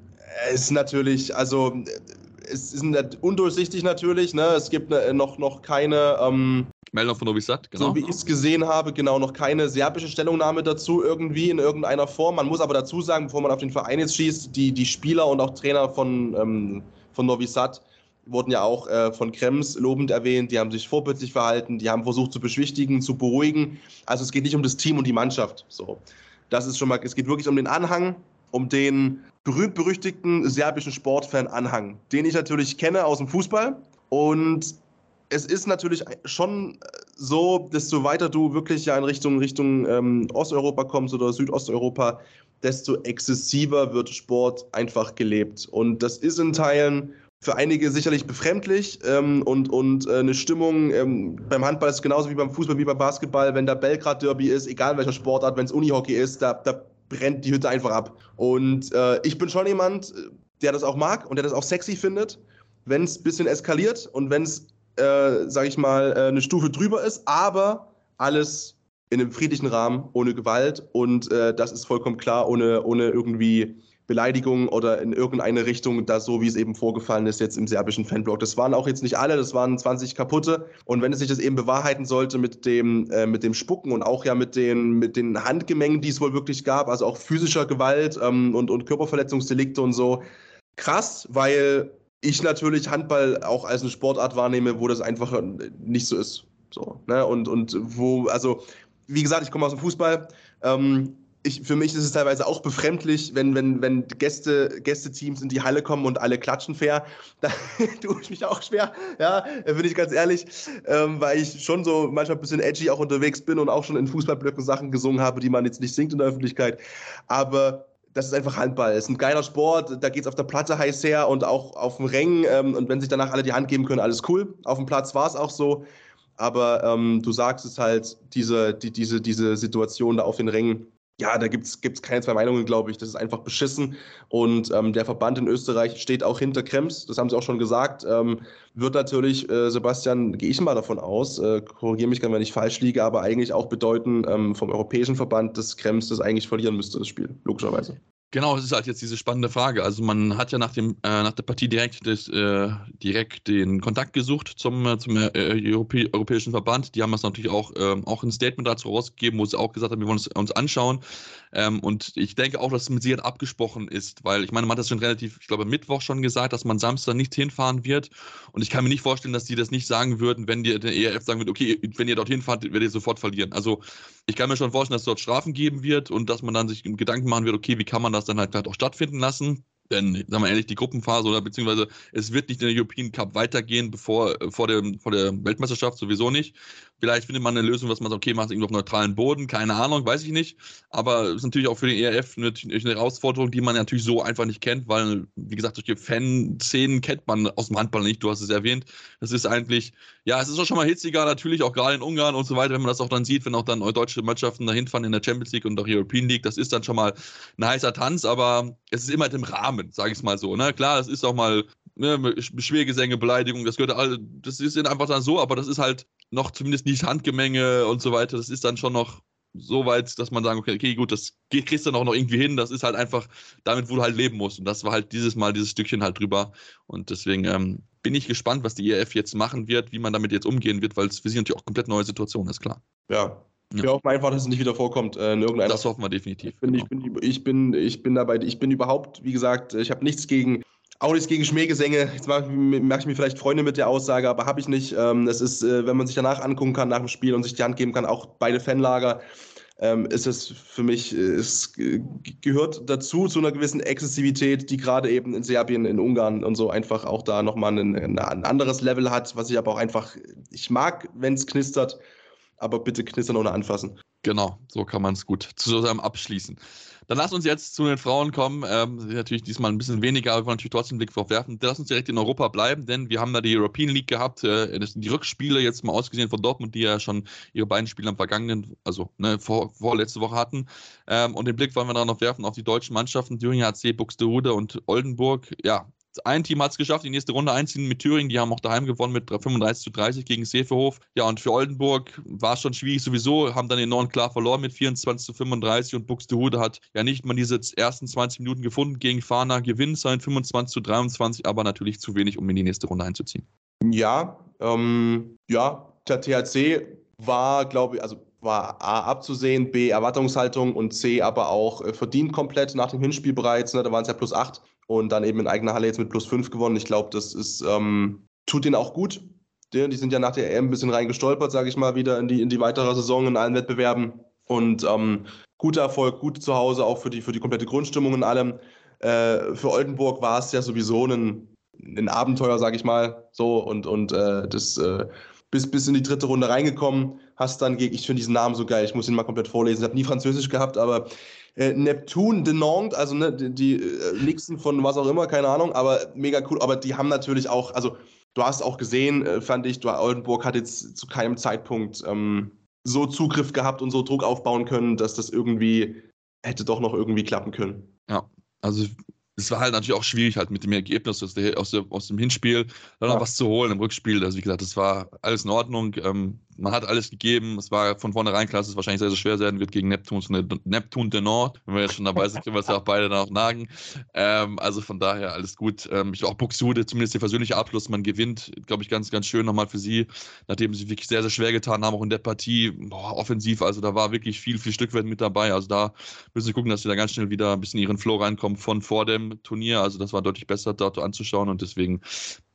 es ist natürlich, also, es ist undurchsichtig natürlich, ne, es gibt noch, noch keine, ähm, Meldung von Novi Sad, genau. So wie ich es gesehen habe, genau, noch keine serbische Stellungnahme dazu irgendwie in irgendeiner Form. Man muss aber dazu sagen, bevor man auf den Verein jetzt schießt, die, die Spieler und auch Trainer von, ähm, von Novi Sad wurden ja auch äh, von Krems lobend erwähnt, die haben sich vorbildlich verhalten, die haben versucht zu beschwichtigen, zu beruhigen. Also es geht nicht um das Team und die Mannschaft. So, das ist schon mal, es geht wirklich um den Anhang, um den berühmt-berüchtigten serbischen Sportfan Anhang, den ich natürlich kenne aus dem Fußball. Und es ist natürlich schon so, desto weiter du wirklich ja in Richtung, Richtung ähm, Osteuropa kommst oder Südosteuropa, desto exzessiver wird Sport einfach gelebt. Und das ist in Teilen für einige sicherlich befremdlich ähm, und, und äh, eine Stimmung ähm, beim Handball ist genauso wie beim Fußball, wie beim Basketball, wenn da Belgrad-Derby ist, egal welcher Sportart, wenn es Unihockey ist, da, da brennt die Hütte einfach ab. Und äh, ich bin schon jemand, der das auch mag und der das auch sexy findet, wenn es ein bisschen eskaliert und wenn es, äh, sag ich mal, äh, eine Stufe drüber ist, aber alles in einem friedlichen Rahmen, ohne Gewalt und äh, das ist vollkommen klar, ohne, ohne irgendwie Beleidigung oder in irgendeine Richtung, das so wie es eben vorgefallen ist jetzt im serbischen Fanblock. Das waren auch jetzt nicht alle, das waren zwanzig kaputte und wenn es sich das eben bewahrheiten sollte mit dem, äh, mit dem Spucken und auch ja mit den, mit den Handgemengen, die es wohl wirklich gab, also auch physischer Gewalt ähm, und, und Körperverletzungsdelikte und so, krass, weil ich natürlich Handball auch als eine Sportart wahrnehme, wo das einfach nicht so ist. So, ne? Und, und wo, also wie gesagt, ich komme aus dem Fußball. Ähm, ich, für mich ist es teilweise auch befremdlich, wenn, wenn, wenn Gäste, Gästeteams in die Halle kommen und alle klatschen fair. Da tue ich mich auch schwer, ja, bin ich ganz ehrlich, ähm, weil ich schon so manchmal ein bisschen edgy auch unterwegs bin und auch schon in Fußballblöcken Sachen gesungen habe, die man jetzt nicht singt in der Öffentlichkeit. Aber das ist einfach Handball. Es ist ein geiler Sport, da geht es auf der Platte heiß her und auch auf dem Ring. Ähm, und wenn sich danach alle die Hand geben können, alles cool. Auf dem Platz war es auch so. Aber ähm, du sagst es halt, diese, die, diese, diese Situation da auf den Rängen, ja, da gibt es keine zwei Meinungen, glaube ich. Das ist einfach beschissen. Und ähm, der Verband in Österreich steht auch hinter Krems. Das haben sie auch schon gesagt. Ähm, wird natürlich, äh, Sebastian, gehe ich mal davon aus, äh, korrigiere mich gerne, wenn ich falsch liege, aber eigentlich auch bedeuten ähm, vom Europäischen Verband, dass Krems das eigentlich verlieren müsste, das Spiel, logischerweise. Genau, es ist halt jetzt diese spannende Frage. Also man hat ja nach dem äh, nach der Partie direkt das, äh, direkt den Kontakt gesucht zum äh, zum äh, Europä Europäischen Verband. Die haben das natürlich auch äh, auch ein Statement dazu rausgegeben, wo sie auch gesagt haben, wir wollen es uns anschauen. Ähm, und ich denke auch, dass es mit Sicherheit abgesprochen ist, weil ich meine, man hat das schon relativ, ich glaube Mittwoch schon gesagt, dass man Samstag nicht hinfahren wird. Und ich kann mir nicht vorstellen, dass die das nicht sagen würden, wenn die, der E R F sagen würde, okay, wenn ihr dorthin fahrt, werdet ihr sofort verlieren. Also ich kann mir schon vorstellen, dass es dort Strafen geben wird und dass man dann sich Gedanken machen wird, okay, wie kann man das dann halt auch stattfinden lassen. Denn, sagen wir ehrlich, die Gruppenphase oder beziehungsweise es wird nicht in der European Cup weitergehen, bevor vor der, vor der Weltmeisterschaft sowieso nicht. Vielleicht findet man eine Lösung, dass man sagt, okay, macht es irgendwo auf neutralen Boden, keine Ahnung, weiß ich nicht. Aber es ist natürlich auch für den E R F eine, eine Herausforderung, die man natürlich so einfach nicht kennt, weil, wie gesagt, solche Fanszenen kennt man aus dem Handball nicht, du hast es erwähnt. Das ist eigentlich, ja, es ist auch schon mal hitziger, natürlich auch gerade in Ungarn und so weiter, wenn man das auch dann sieht, wenn auch dann deutsche Mannschaften dahin fahren in der Champions League und auch European League, das ist dann schon mal ein heißer Tanz, aber es ist immer im Rahmen, sage ich es mal so. Ne? Klar, es ist auch mal ne, Schmähgesänge, Beleidigung, das gehört all, das ist einfach dann so, aber das ist halt noch zumindest nicht Handgemenge und so weiter. Das ist dann schon noch so weit, dass man sagen, okay, okay gut, das kriegst du dann auch noch irgendwie hin. Das ist halt einfach damit, wo du halt leben musst. Und das war halt dieses Mal dieses Stückchen halt drüber. Und deswegen ähm, bin ich gespannt, was die E R F jetzt machen wird, wie man damit jetzt umgehen wird, weil es für sie natürlich auch komplett neue Situation ist, klar. Ja. Ja. Wir hoffen einfach, dass es nicht wieder vorkommt. Äh, in irgendeiner das hoffen wir definitiv. Ich bin, genau. ich, bin, ich, bin, ich bin dabei, ich bin überhaupt, wie gesagt, ich habe nichts gegen, auch nichts gegen Schmähgesänge. Jetzt mache mach ich mir vielleicht Freunde mit der Aussage, aber habe ich nicht. Ähm, es ist, äh, wenn man sich danach angucken kann, nach dem Spiel und sich die Hand geben kann, auch beide Fanlager, ähm, ist es für mich, es gehört dazu, zu einer gewissen Exzessivität, die gerade eben in Serbien, in Ungarn und so einfach auch da nochmal ein, ein anderes Level hat, was ich aber auch einfach, ich mag, wenn es knistert, aber bitte knistern ohne anfassen. Genau, so kann man es gut zusammen abschließen. Dann lass uns jetzt zu den Frauen kommen. Ähm, natürlich diesmal ein bisschen weniger, aber wir wollen natürlich trotzdem einen Blick drauf werfen. Lass uns direkt in Europa bleiben, denn wir haben da die European League gehabt. Äh, das sind die Rückspiele jetzt mal ausgesehen von Dortmund, die ja schon ihre beiden Spiele am vergangenen, also ne, vor, vorletzte Woche hatten. Ähm, und den Blick wollen wir dann noch werfen auf die deutschen Mannschaften, Thüringer H C, Buxtehude und Oldenburg. Ja, ein Team hat es geschafft, die nächste Runde einziehen mit Thüringen. Die haben auch daheim gewonnen mit fünfunddreißig zu dreißig gegen Seeferhof. Ja, und für Oldenburg war es schon schwierig sowieso, haben dann den Norden klar verloren mit vierundzwanzig zu fünfunddreißig und Buxtehude hat ja nicht mal diese ersten zwanzig Minuten gefunden gegen Fahner. Gewinn sein fünfundzwanzig zu dreiundzwanzig, aber natürlich zu wenig, um in die nächste Runde einzuziehen. Ja, ähm, ja, der T H C war, glaube ich, also war A abzusehen, B Erwartungshaltung und C aber auch äh, verdient komplett nach dem Hinspiel bereits. Ne, da waren es ja plus acht. Und dann eben in eigener Halle jetzt mit plus fünf gewonnen. Ich glaube, das ist, ähm, tut denen auch gut. Die, die sind ja nach der E M ein bisschen reingestolpert, sage ich mal, wieder in die, in die weitere Saison in allen Wettbewerben. Und ähm, guter Erfolg, gut zu Hause, auch für die, für die komplette Grundstimmung in allem. Äh, für Oldenburg war es ja sowieso ein, ein Abenteuer, sage ich mal. So und, und äh, das äh, bis, bis in die dritte Runde reingekommen. Hast dann gegen, ich finde diesen Namen so geil, ich muss ihn mal komplett vorlesen. Ich habe nie Französisch gehabt, aber Äh, Neptune de Nantes, also ne, die, die äh, Nixon von was auch immer, keine Ahnung, aber mega cool. Aber die haben natürlich auch, also du hast auch gesehen, äh, fand ich, du, Oldenburg hat jetzt zu keinem Zeitpunkt ähm, so Zugriff gehabt und so Druck aufbauen können, dass das irgendwie hätte doch noch irgendwie klappen können. Ja, also es war halt natürlich auch schwierig halt mit dem Ergebnis aus, der, aus, der, aus dem Hinspiel dann noch ja. was zu holen im Rückspiel. Also wie gesagt, das war alles in Ordnung. Ähm, man hat alles gegeben. Es war von vornherein klar, dass es wahrscheinlich sehr, sehr schwer sein wird gegen Neptun, Neptun de Nord. Wenn wir jetzt schon dabei sind, können wir es ja auch beide danach nagen. Ähm, also von daher alles gut. Ähm, ich auch Buxtehude, zumindest der persönliche Abschluss, man gewinnt, glaube ich, ganz, ganz schön nochmal für sie, nachdem sie wirklich sehr, sehr schwer getan haben, auch in der Partie. Boah, offensiv, also da war wirklich viel, viel Stückwert mit dabei. Also da müssen sie gucken, dass sie da ganz schnell wieder ein bisschen in ihren Flow reinkommen von vor dem Turnier. Also das war deutlich besser dort anzuschauen und deswegen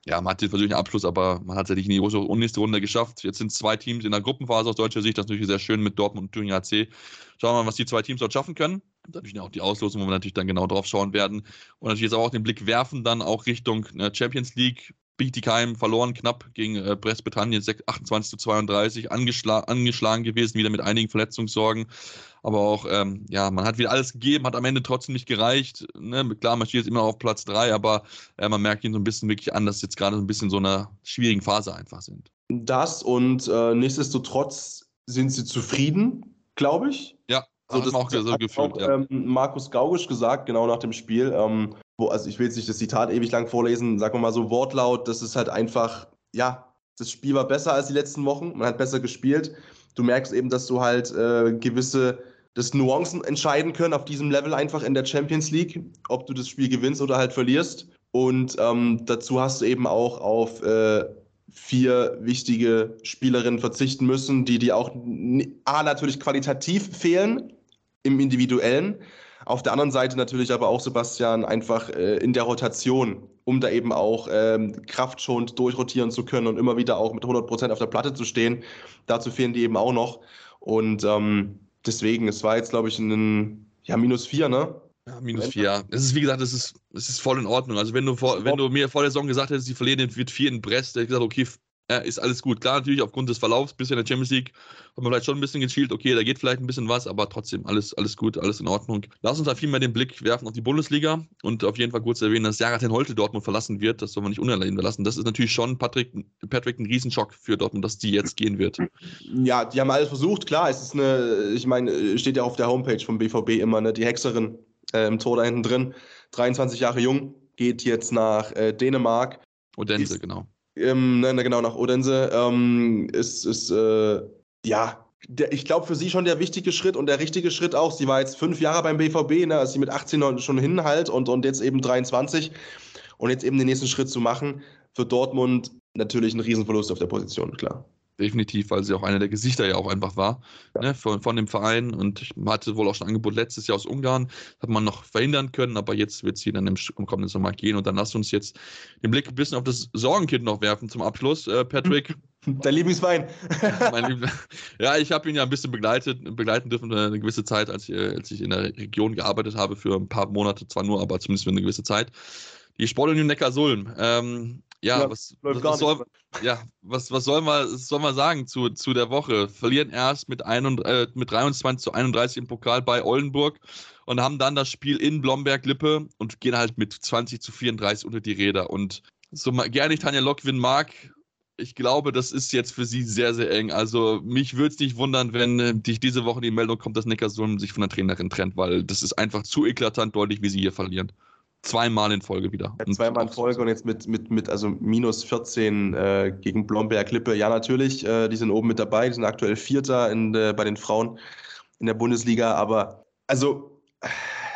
Ja, man hat den persönlichen Abschluss, aber man hat es ja nicht in die nächste Runde geschafft. Jetzt sind es zwei Teams in der Gruppenphase aus deutscher Sicht. Das ist natürlich sehr schön mit Dortmund und Thüringen A C. Schauen wir mal, was die zwei Teams dort schaffen können. Und natürlich auch die Auslosung, wo wir natürlich dann genau drauf schauen werden. Und natürlich jetzt auch den Blick werfen, dann auch Richtung Champions League. Bietigheim verloren knapp gegen äh, Brest-Bretagne, achtundzwanzig zu zweiunddreißig, angeschla- angeschlagen gewesen, wieder mit einigen Verletzungssorgen. Aber auch, ähm, ja, man hat wieder alles gegeben, hat am Ende trotzdem nicht gereicht. Ne? Klar, man steht jetzt immer auf Platz drei, aber äh, man merkt ihnen so ein bisschen wirklich an, dass sie jetzt gerade so ein bisschen so einer schwierigen Phase einfach sind. Das und äh, nichtsdestotrotz sind sie zufrieden, glaube ich. Ja, so, das das haben auch so hat gefühlt. auch, Ja. ähm, Markus Gaugisch gesagt, genau nach dem Spiel. Ähm, wo, also ich will jetzt nicht das Zitat ewig lang vorlesen, sagen wir mal so Wortlaut, das ist halt einfach, ja, das Spiel war besser als die letzten Wochen, man hat besser gespielt. Du merkst eben, dass du halt äh, gewisse das Nuancen entscheiden können auf diesem Level einfach in der Champions League, ob du das Spiel gewinnst oder halt verlierst. Und ähm, dazu hast du eben auch auf äh, vier wichtige Spielerinnen verzichten müssen, die dir auch A, natürlich qualitativ fehlen im Individuellen, auf der anderen Seite natürlich aber auch, Sebastian, einfach äh, in der Rotation, um da eben auch ähm, kraftschonend durchrotieren zu können und immer wieder auch mit hundert Prozent auf der Platte zu stehen. Dazu fehlen die eben auch noch. Und ähm, deswegen, es war jetzt, glaube ich, ein ja, minus vier, ne? Ja, minus vier. Es ist, wie gesagt, es ist, es ist voll in Ordnung. Also wenn du vor, wenn du mir vor der Saison gesagt hättest, sie verlieren mit vier in Brest, hätte ich gesagt, okay, ja, ist alles gut. Klar, natürlich aufgrund des Verlaufs, bisher in der Champions League, hat man vielleicht schon ein bisschen geschielt, okay, da geht vielleicht ein bisschen was, aber trotzdem alles, alles gut, alles in Ordnung. Lass uns da viel mehr den Blick werfen auf die Bundesliga und auf jeden Fall kurz erwähnen, dass Jaratin Holte Dortmund verlassen wird. Das soll man nicht unerwähnt lassen. Das ist natürlich schon, Patrick, Patrick, ein Riesenschock für Dortmund, dass die jetzt gehen wird. Ja, die haben alles versucht, klar, es ist eine, ich meine, steht ja auf der Homepage vom B V B immer, ne, die Hexerin äh, im Tor da hinten drin, dreiundzwanzig Jahre jung, geht jetzt nach äh, Dänemark. Odense, ist, genau. Ähm, ne, genau, nach Odense. Ähm, ist, ist äh, ja, der, ich glaube für sie schon der wichtige Schritt und der richtige Schritt auch. Sie war jetzt fünf Jahre beim B V B, ne, als sie mit achtzehn schon hin halt und, und jetzt eben dreiundzwanzig. Und jetzt eben den nächsten Schritt zu machen, für Dortmund natürlich ein Riesenverlust auf der Position, klar. Definitiv, weil sie auch einer der Gesichter ja auch einfach war, ja. ne, von, von dem Verein, und man hatte wohl auch schon ein Angebot letztes Jahr aus Ungarn, hat man noch verhindern können, aber jetzt wird sie dann im, im kommenden Sommer gehen, und dann lasst uns jetzt den Blick ein bisschen auf das Sorgenkind noch werfen zum Abschluss, äh, Patrick. Dein Lieblingsverein. mein Liebling. Ja, ich habe ihn ja ein bisschen begleitet, begleiten dürfen, eine gewisse Zeit, als ich, als ich in der Region gearbeitet habe, für ein paar Monate, zwar nur, aber zumindest für eine gewisse Zeit. Die Sportunion Neckarsulm, ähm, Ja, ja, was, was, was, soll, ja was, was soll, man, soll man sagen zu, zu der Woche? Verlieren erst mit, ein, äh, mit dreiundzwanzig zu einunddreißig im Pokal bei Oldenburg und haben dann das Spiel in Blomberg-Lippe und gehen halt mit zwanzig zu vierunddreißig unter die Räder. Und so gerne ich Tanja Lock gewinnen mag, ich glaube, das ist jetzt für sie sehr, sehr eng. Also mich würde es nicht wundern, wenn äh, die, diese Woche die Meldung kommt, dass Neckarsulm sich von der Trainerin trennt, weil das ist einfach zu eklatant deutlich, wie sie hier verlieren. Zweimal in Folge wieder. Ja, zweimal in Folge und jetzt mit, mit, mit also minus vierzehn äh, gegen Blomberg-Lippe. Ja, natürlich, äh, die sind oben mit dabei, die sind aktuell Vierter in, äh, bei den Frauen in der Bundesliga, aber also äh,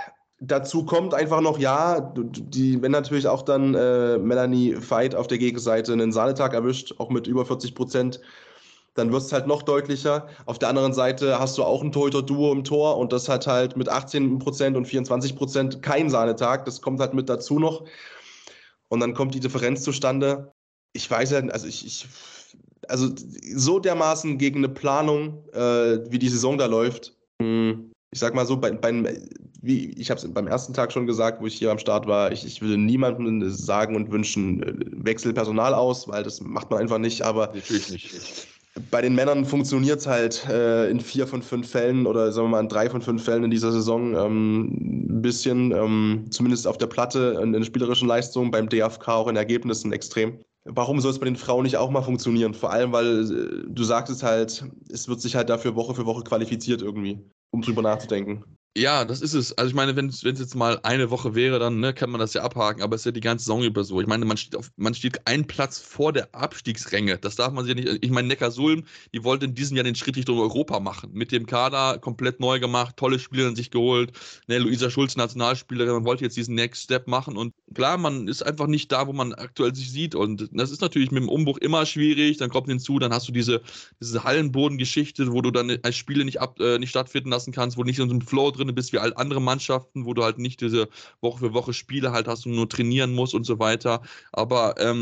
dazu kommt einfach noch, ja, die, wenn natürlich auch dann äh, Melanie Veit auf der Gegenseite einen Sahnetag erwischt, auch mit über vierzig Prozent, dann wird es halt noch deutlicher. Auf der anderen Seite hast du auch ein Torhüter-Duo im Tor und das hat halt mit achtzehn Prozent und vierundzwanzig Prozent kein Sahnetag. Das kommt halt mit dazu noch. Und dann kommt die Differenz zustande. Ich weiß ja, also ich, ich also so dermaßen gegen eine Planung, äh, wie die Saison da läuft. Ich sag mal so, bei, beim, wie ich habe es beim ersten Tag schon gesagt, wo ich hier am Start war, ich, ich würde niemandem sagen und wünschen, wechsel Personal aus, weil das macht man einfach nicht. Aber natürlich nicht. Bei den Männern funktioniert es halt äh, in vier von fünf Fällen oder sagen wir mal in drei von fünf Fällen in dieser Saison ähm, ein bisschen, ähm, zumindest auf der Platte in, in spielerischen Leistungen, beim D F K auch in Ergebnissen extrem. Warum soll es bei den Frauen nicht auch mal funktionieren? Vor allem, weil äh, du sagtest halt, es wird sich halt dafür Woche für Woche qualifiziert irgendwie, um drüber nachzudenken. Ja, das ist es. Also ich meine, wenn es jetzt mal eine Woche wäre, dann ne, kann man das ja abhaken, aber es ist ja die ganze Saison über so. Ich meine, man steht, auf, man steht einen Platz vor der Abstiegsränge. Das darf man sich ja nicht. Ich meine, Neckarsulm, die wollte in diesem Jahr den Schritt Richtung Europa machen. Mit dem Kader komplett neu gemacht, tolle Spieler an sich geholt. Ne, Luisa Schulz, Nationalspielerin, man wollte jetzt diesen Next Step machen. Und klar, man ist einfach nicht da, wo man aktuell sich sieht. Und das ist natürlich mit dem Umbruch immer schwierig. Dann kommt hinzu, dann hast du diese, diese Hallenbodengeschichte, wo du dann als Spiele nicht, ab, äh, nicht stattfinden lassen kannst, wo du nicht in so einem Flow drin bist wie all andere Mannschaften, wo du halt nicht diese Woche für Woche Spiele halt hast und nur trainieren musst und so weiter. Aber ähm,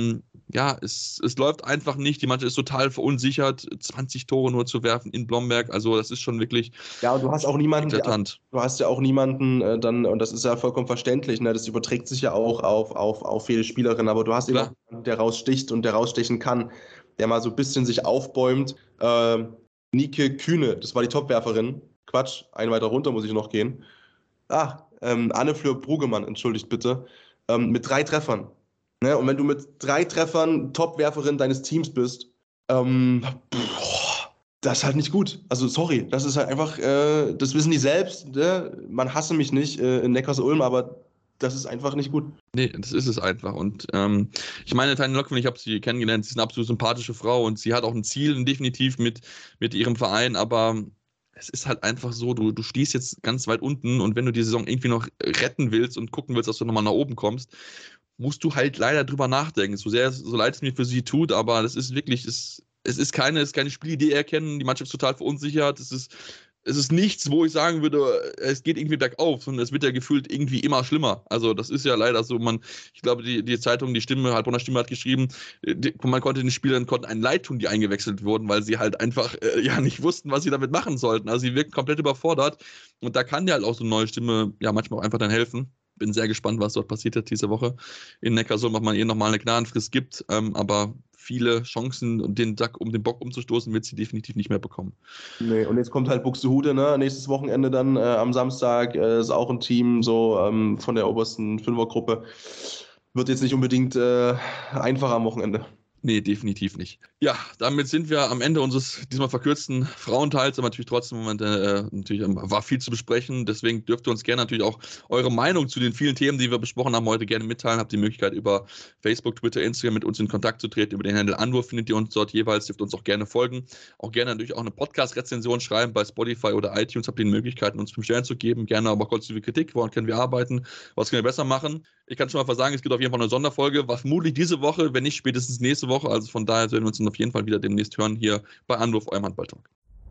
ja, es, es läuft einfach nicht. Die Mannschaft ist total verunsichert, zwanzig Tore nur zu werfen in Blomberg. Also das ist schon wirklich Ja, und du hast auch niemanden, eklatant. du hast ja auch niemanden äh, dann, und das ist ja vollkommen verständlich, ne? Das überträgt sich ja auch auf, auf, auf viele Spielerinnen, aber du hast eben auch jemanden, der raussticht und der rausstechen kann, der mal so ein bisschen sich aufbäumt. Äh, Nike Kühne, das war die Topwerferin. Quatsch, ein weiter runter muss ich noch gehen. Ah, ähm, Anne-Fleur Brugemann, entschuldigt bitte, ähm, mit drei Treffern. Ne? Und wenn du mit drei Treffern Topwerferin deines Teams bist, ähm, boah, das ist halt nicht gut. Also sorry, das ist halt einfach, äh, das wissen die selbst, ne? Man hasse mich nicht äh, in Neckarsulm, aber das ist einfach nicht gut. Nee, das ist es einfach. Und ähm, ich meine, Tanja Lockmann, ich habe sie kennengelernt, sie ist eine absolut sympathische Frau und sie hat auch ein Ziel definitiv mit, mit ihrem Verein, aber es ist halt einfach so, du, du stehst jetzt ganz weit unten und wenn du die Saison irgendwie noch retten willst und gucken willst, dass du nochmal nach oben kommst, musst du halt leider drüber nachdenken. So sehr, so leid es mir für sie tut, aber das ist wirklich, es, es ist keine, es ist keine Spielidee erkennen, die Mannschaft ist total verunsichert, es ist, es ist nichts, wo ich sagen würde, es geht irgendwie bergauf, sondern es wird ja gefühlt irgendwie immer schlimmer. Also das ist ja leider so, man, ich glaube, die, die Zeitung, die Stimme, Heilbronner Stimme hat geschrieben, die, man konnte den Spielern konnten ein Leid tun, die eingewechselt wurden, weil sie halt einfach äh, ja nicht wussten, was sie damit machen sollten. Also sie wirken komplett überfordert und da kann ja halt auch so eine neue Stimme ja manchmal auch einfach dann helfen. Bin sehr gespannt, was dort passiert hat diese Woche in Neckarsulm, ob man ihr nochmal eine Gnadenfrist gibt, ähm, aber viele Chancen, um den, Sack, um den Bock umzustoßen, wird sie definitiv nicht mehr bekommen. Nee, und jetzt kommt halt Buxtehude, ne? Nächstes Wochenende dann äh, am Samstag, äh, ist auch ein Team so ähm, von der obersten Fünfergruppe. Wird jetzt nicht unbedingt äh, einfacher am Wochenende. Nee, definitiv nicht. Ja, damit sind wir am Ende unseres diesmal verkürzten Frauenteils, aber natürlich trotzdem Moment, äh, natürlich ähm, war viel zu besprechen, deswegen dürft ihr uns gerne natürlich auch eure Meinung zu den vielen Themen, die wir besprochen haben, heute gerne mitteilen. Habt die Möglichkeit über Facebook, Twitter, Instagram mit uns in Kontakt zu treten, über den Handle Anwurf findet ihr uns dort jeweils, dürft uns auch gerne folgen, auch gerne natürlich auch eine Podcast-Rezension schreiben bei Spotify oder iTunes, habt ihr die Möglichkeit, uns fünf Sterne zu geben, gerne aber konstruktive Kritik, woran können wir arbeiten, was können wir besser machen. Ich kann schon mal versagen, es gibt auf jeden Fall eine Sonderfolge, was vermutlich diese Woche, wenn nicht spätestens nächste Woche, also von daher werden wir uns dann auf jeden Fall wieder demnächst hören hier bei Anwurf, eurem Handballtalk.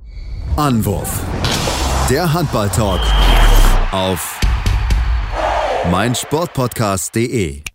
Anwurf, der Handballtalk auf meinsportpodcast punkt de.